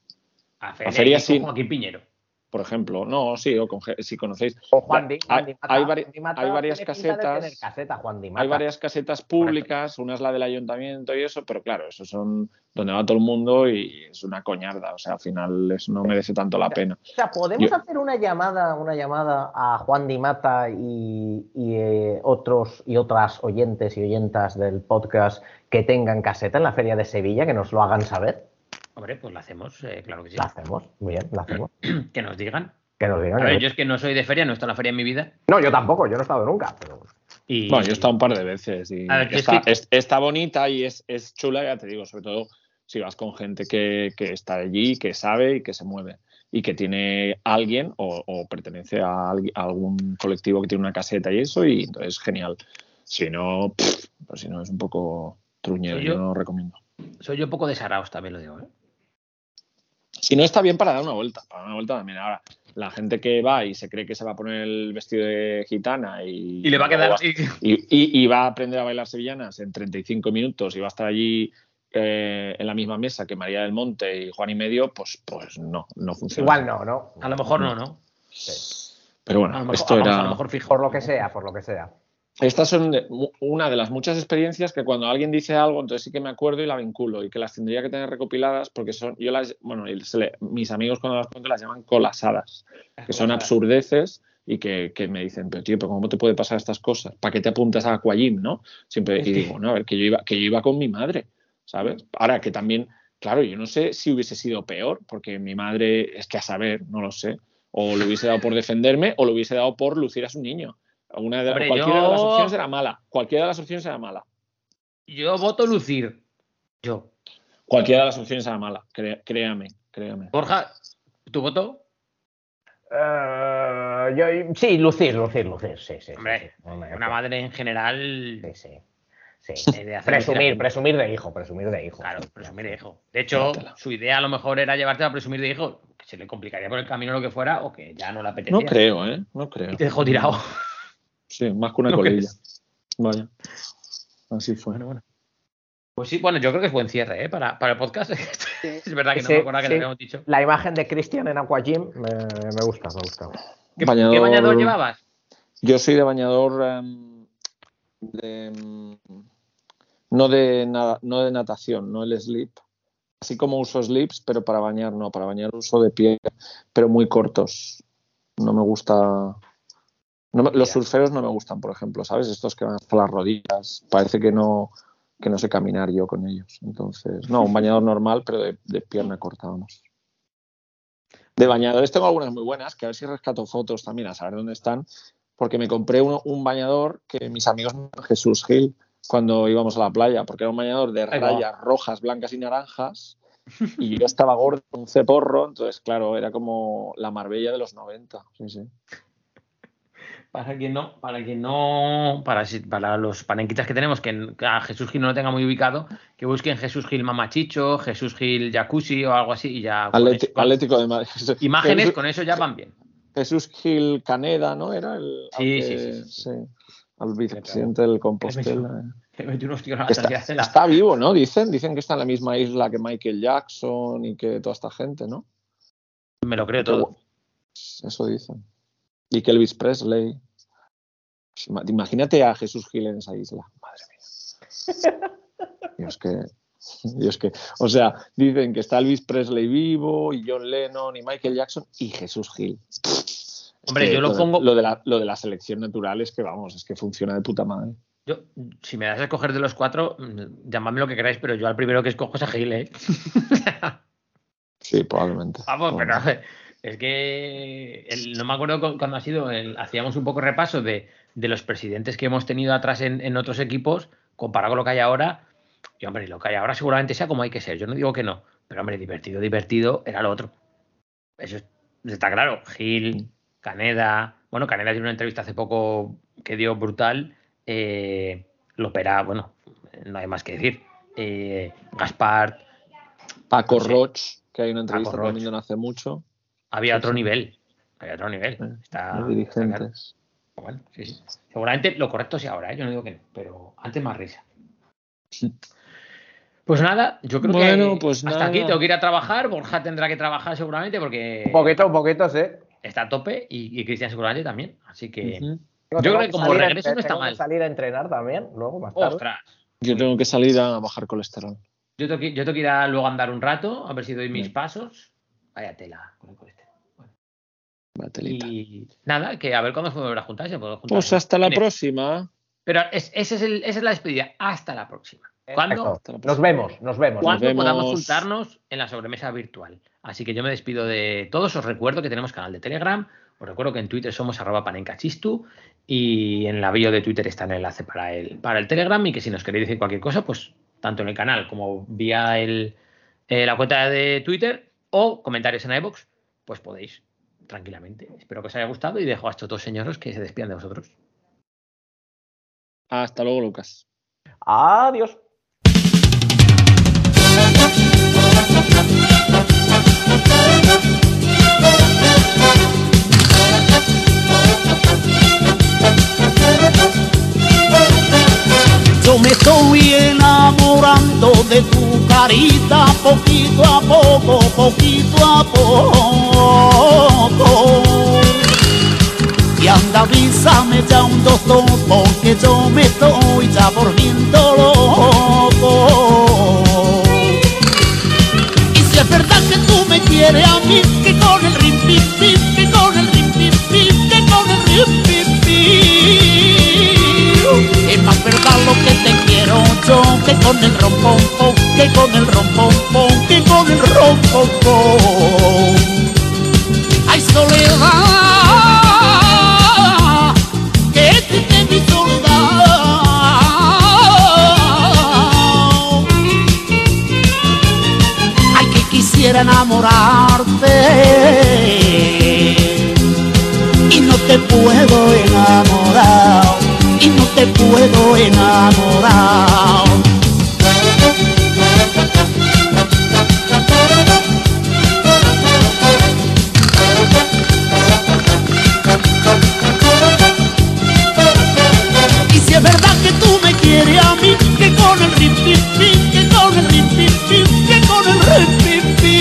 feria sí. Con Joaquín Piñero. Por ejemplo, no, sí, o si conocéis. O Juan Di Mata. Hay varias casetas. Hay varias casetas públicas, una es la del ayuntamiento y eso, pero claro, esos son donde va todo el mundo y es una coñarda. O sea, al final eso no merece tanto la pena. O sea, ¿podemos hacer una llamada a Juan Di Mata y otros y otras oyentes y oyentas del podcast que tengan caseta en la Feria de Sevilla, que nos lo hagan saber? Hombre, pues la hacemos, claro que sí. La hacemos, muy bien, la hacemos. Que nos digan. A ver, yo es que no soy de feria, no he estado en la feria en mi vida. No, yo tampoco, yo no he estado nunca. Pero... Bueno, yo he estado un par de veces y está bonita y es chula, ya te digo, sobre todo si vas con gente que está allí, que sabe y que se mueve y que tiene alguien o pertenece a algún colectivo que tiene una caseta y eso, y entonces genial. Si no, pues si no es un poco truñero, yo no lo recomiendo. Soy yo un poco desaraos, también lo digo, ¿eh? Si no, está bien para dar una vuelta también. Ahora, la gente que va y se cree que se va a poner el vestido de gitana y le va a quedar y va a aprender a bailar sevillanas en 35 minutos y va a estar allí en la misma mesa que María del Monte y Juan y Medio, pues no funciona. Igual no. A lo mejor no. Sí. Pero bueno, a lo mejor fijo. Por lo que sea. Estas son una de las muchas experiencias que cuando alguien dice algo, entonces sí que me acuerdo y la vinculo, y que las tendría que tener recopiladas porque mis amigos cuando las cuento las llaman colasadas, que son absurdeces y que me dicen, pero ¿cómo te puede pasar estas cosas? ¿Para qué te apuntas a aquagym, no? Siempre y digo, no, a ver, que yo iba con mi madre, ¿sabes? Ahora que también, claro, yo no sé si hubiese sido peor, porque mi madre, es que a saber, no lo sé, o le hubiese dado por defenderme o le hubiese dado por lucir a su niño. Cualquiera de las opciones era mala. Yo voto lucir. Cualquiera de las opciones era mala. Créame. Borja, ¿tu voto? Sí, lucir, sí. Hombre, sí. Una madre en general... Sí. Presumir de hijo. Claro, presumir de hijo. De hecho, su idea a lo mejor era llevártela a presumir de hijo, que se le complicaría por el camino lo que fuera, o que ya no le apetecía. No creo. Y te dejó tirado. Sí, más que una colilla. Vaya. Así fue. Bueno. Pues sí, bueno, yo creo que es buen cierre, para el podcast. Sí. Es verdad que no me acuerdo que lo habíamos dicho. La imagen de Cristian en Aqua Gym me gusta. ¿Qué bañador llevabas? Yo soy de bañador no de natación, no el slip. Así como uso slips, pero para bañar no. Para bañar uso de pie, pero muy cortos. No me gusta... los surferos no me gustan, por ejemplo, ¿sabes? Estos que van hasta las rodillas. Parece que no sé caminar yo con ellos. Entonces, no, un bañador normal, pero de pierna corta, vamos. De bañadores tengo algunas muy buenas, que a ver si rescato fotos también, a saber dónde están, porque me compré un bañador que mis amigos Jesús Gil, cuando íbamos a la playa, porque era un bañador de rayas rojas, blancas y naranjas, y yo estaba gordo, un ceporro, entonces, claro, era como la Marbella de los 90. Sí. Para los panenquitas que tenemos, que a Jesús Gil no lo tenga muy ubicado, que busquen Jesús Gil Mamachicho, Jesús Gil Jacuzzi o algo así y ya. Atlético de Madrid. Imágenes con eso ya van bien. Jesús Gil Caneda, ¿no? Era el. Sí. Al vicepresidente del Compostela. Está vivo, ¿no? Dicen que está en la misma isla que Michael Jackson y que toda esta gente, ¿no? Me lo creo todo. Eso dicen. Y que Elvis Presley. Imagínate a Jesús Gil en esa isla. Madre mía. Dios que. O sea, dicen que está Elvis Presley vivo, y John Lennon, y Michael Jackson, y Jesús Gil. Hombre, yo lo pongo. Lo de la selección natural es que, vamos, es que funciona de puta madre. Yo, si me das a escoger de los 4, llamadme lo que queráis, pero yo al primero que escojo es a Gil, ¿eh? Sí, probablemente. Vamos, pero es que no me acuerdo cuando ha sido. Hacíamos un poco repaso de los presidentes que hemos tenido atrás en otros equipos, comparado con lo que hay ahora. Y, hombre, lo que hay ahora seguramente sea como hay que ser. Yo no digo que no, pero, hombre, divertido era lo otro. Eso está claro. Gil, Caneda. Bueno, Caneda tiene una entrevista hace poco que dio brutal. Lopera, bueno, no hay más que decir. Gaspar. Paco Roch, que hay una entrevista también no hace mucho. Había otro nivel. Los dirigentes. Bueno, sí. Seguramente lo correcto sea ahora, yo no digo que no, pero antes más risa. Pues nada, yo creo que pues hasta aquí tengo que ir a trabajar. Borja tendrá que trabajar seguramente porque un poquito, sí. Está a tope y Cristian seguramente también. Así que yo creo que como regreso no está mal. Salir a entrenar también, luego más tarde. ¡Ostras! Yo tengo que salir a bajar colesterol. Yo tengo que ir a luego a andar un rato, a ver si doy mis pasos. Vaya tela con el colesterol. Bueno. Y nada, que a ver cuándo se volverá a juntar. Pues hasta la próxima. Pero esa es la despedida. Hasta la próxima. ¿Cuándo? Nos vemos. Cuando podamos juntarnos en la sobremesa virtual. Así que yo me despido de todos. Os recuerdo que tenemos canal de Telegram. Os recuerdo que en Twitter somos @panencachistu. Y en la bio de Twitter está el enlace para el Telegram. Y que si nos queréis decir cualquier cosa, pues tanto en el canal como vía la cuenta de Twitter o comentarios en iVoox, pues podéis tranquilamente. Espero que os haya gustado y dejo a estos dos señores que se despidan de vosotros. Hasta luego, Lucas. Adiós. Yo me estoy enamorando de tu carita poquito a poco. Y anda, avísame ya un doctor, porque yo me estoy ya volviendo loco. Y si es verdad que tú me quieres a mí, que con el rim pim pim, que con el rim pim pim, que con el rim pim pim, es más verdad lo que te quiero yo, que con el rom pom pom, que con el rom pom pom, que con el rom pom pom. Ay, soledad, que triste mi soledad. Ay, que quisiera enamorarte, puedo enamorar, y no te puedo enamorar. Y si es verdad que tú me quieres a mí, que con el rip, pip, pip, que con el rip, pip, pip, que con el rip, pip,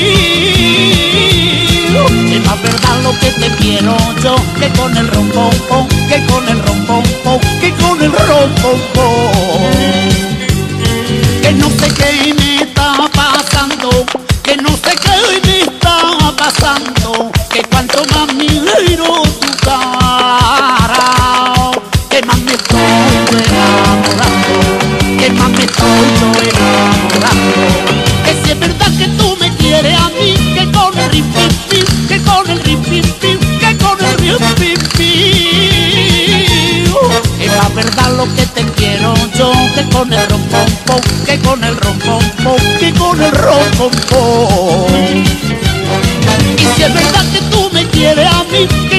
pip. Es más verdad lo que te quiero yo, que con el rom pom pom, que con el rom pom pom, que con el rom pom pom. Que no sé qué me está pasando, que no sé qué me está pasando, que cuanto más miro tu cara, que más me estoy enamorando, que más me estoy enamorando. Que si es verdad que tú me quieres a mí, que con el rip, pip, pip, que con el rip, pip, pip, que con el rip, pip, pip. Es la verdad lo que te quiero yo, que con el rom pom pom, que con el rom pom pom, que con el rom pom pom. Y si es verdad que tú me quieres a mí, que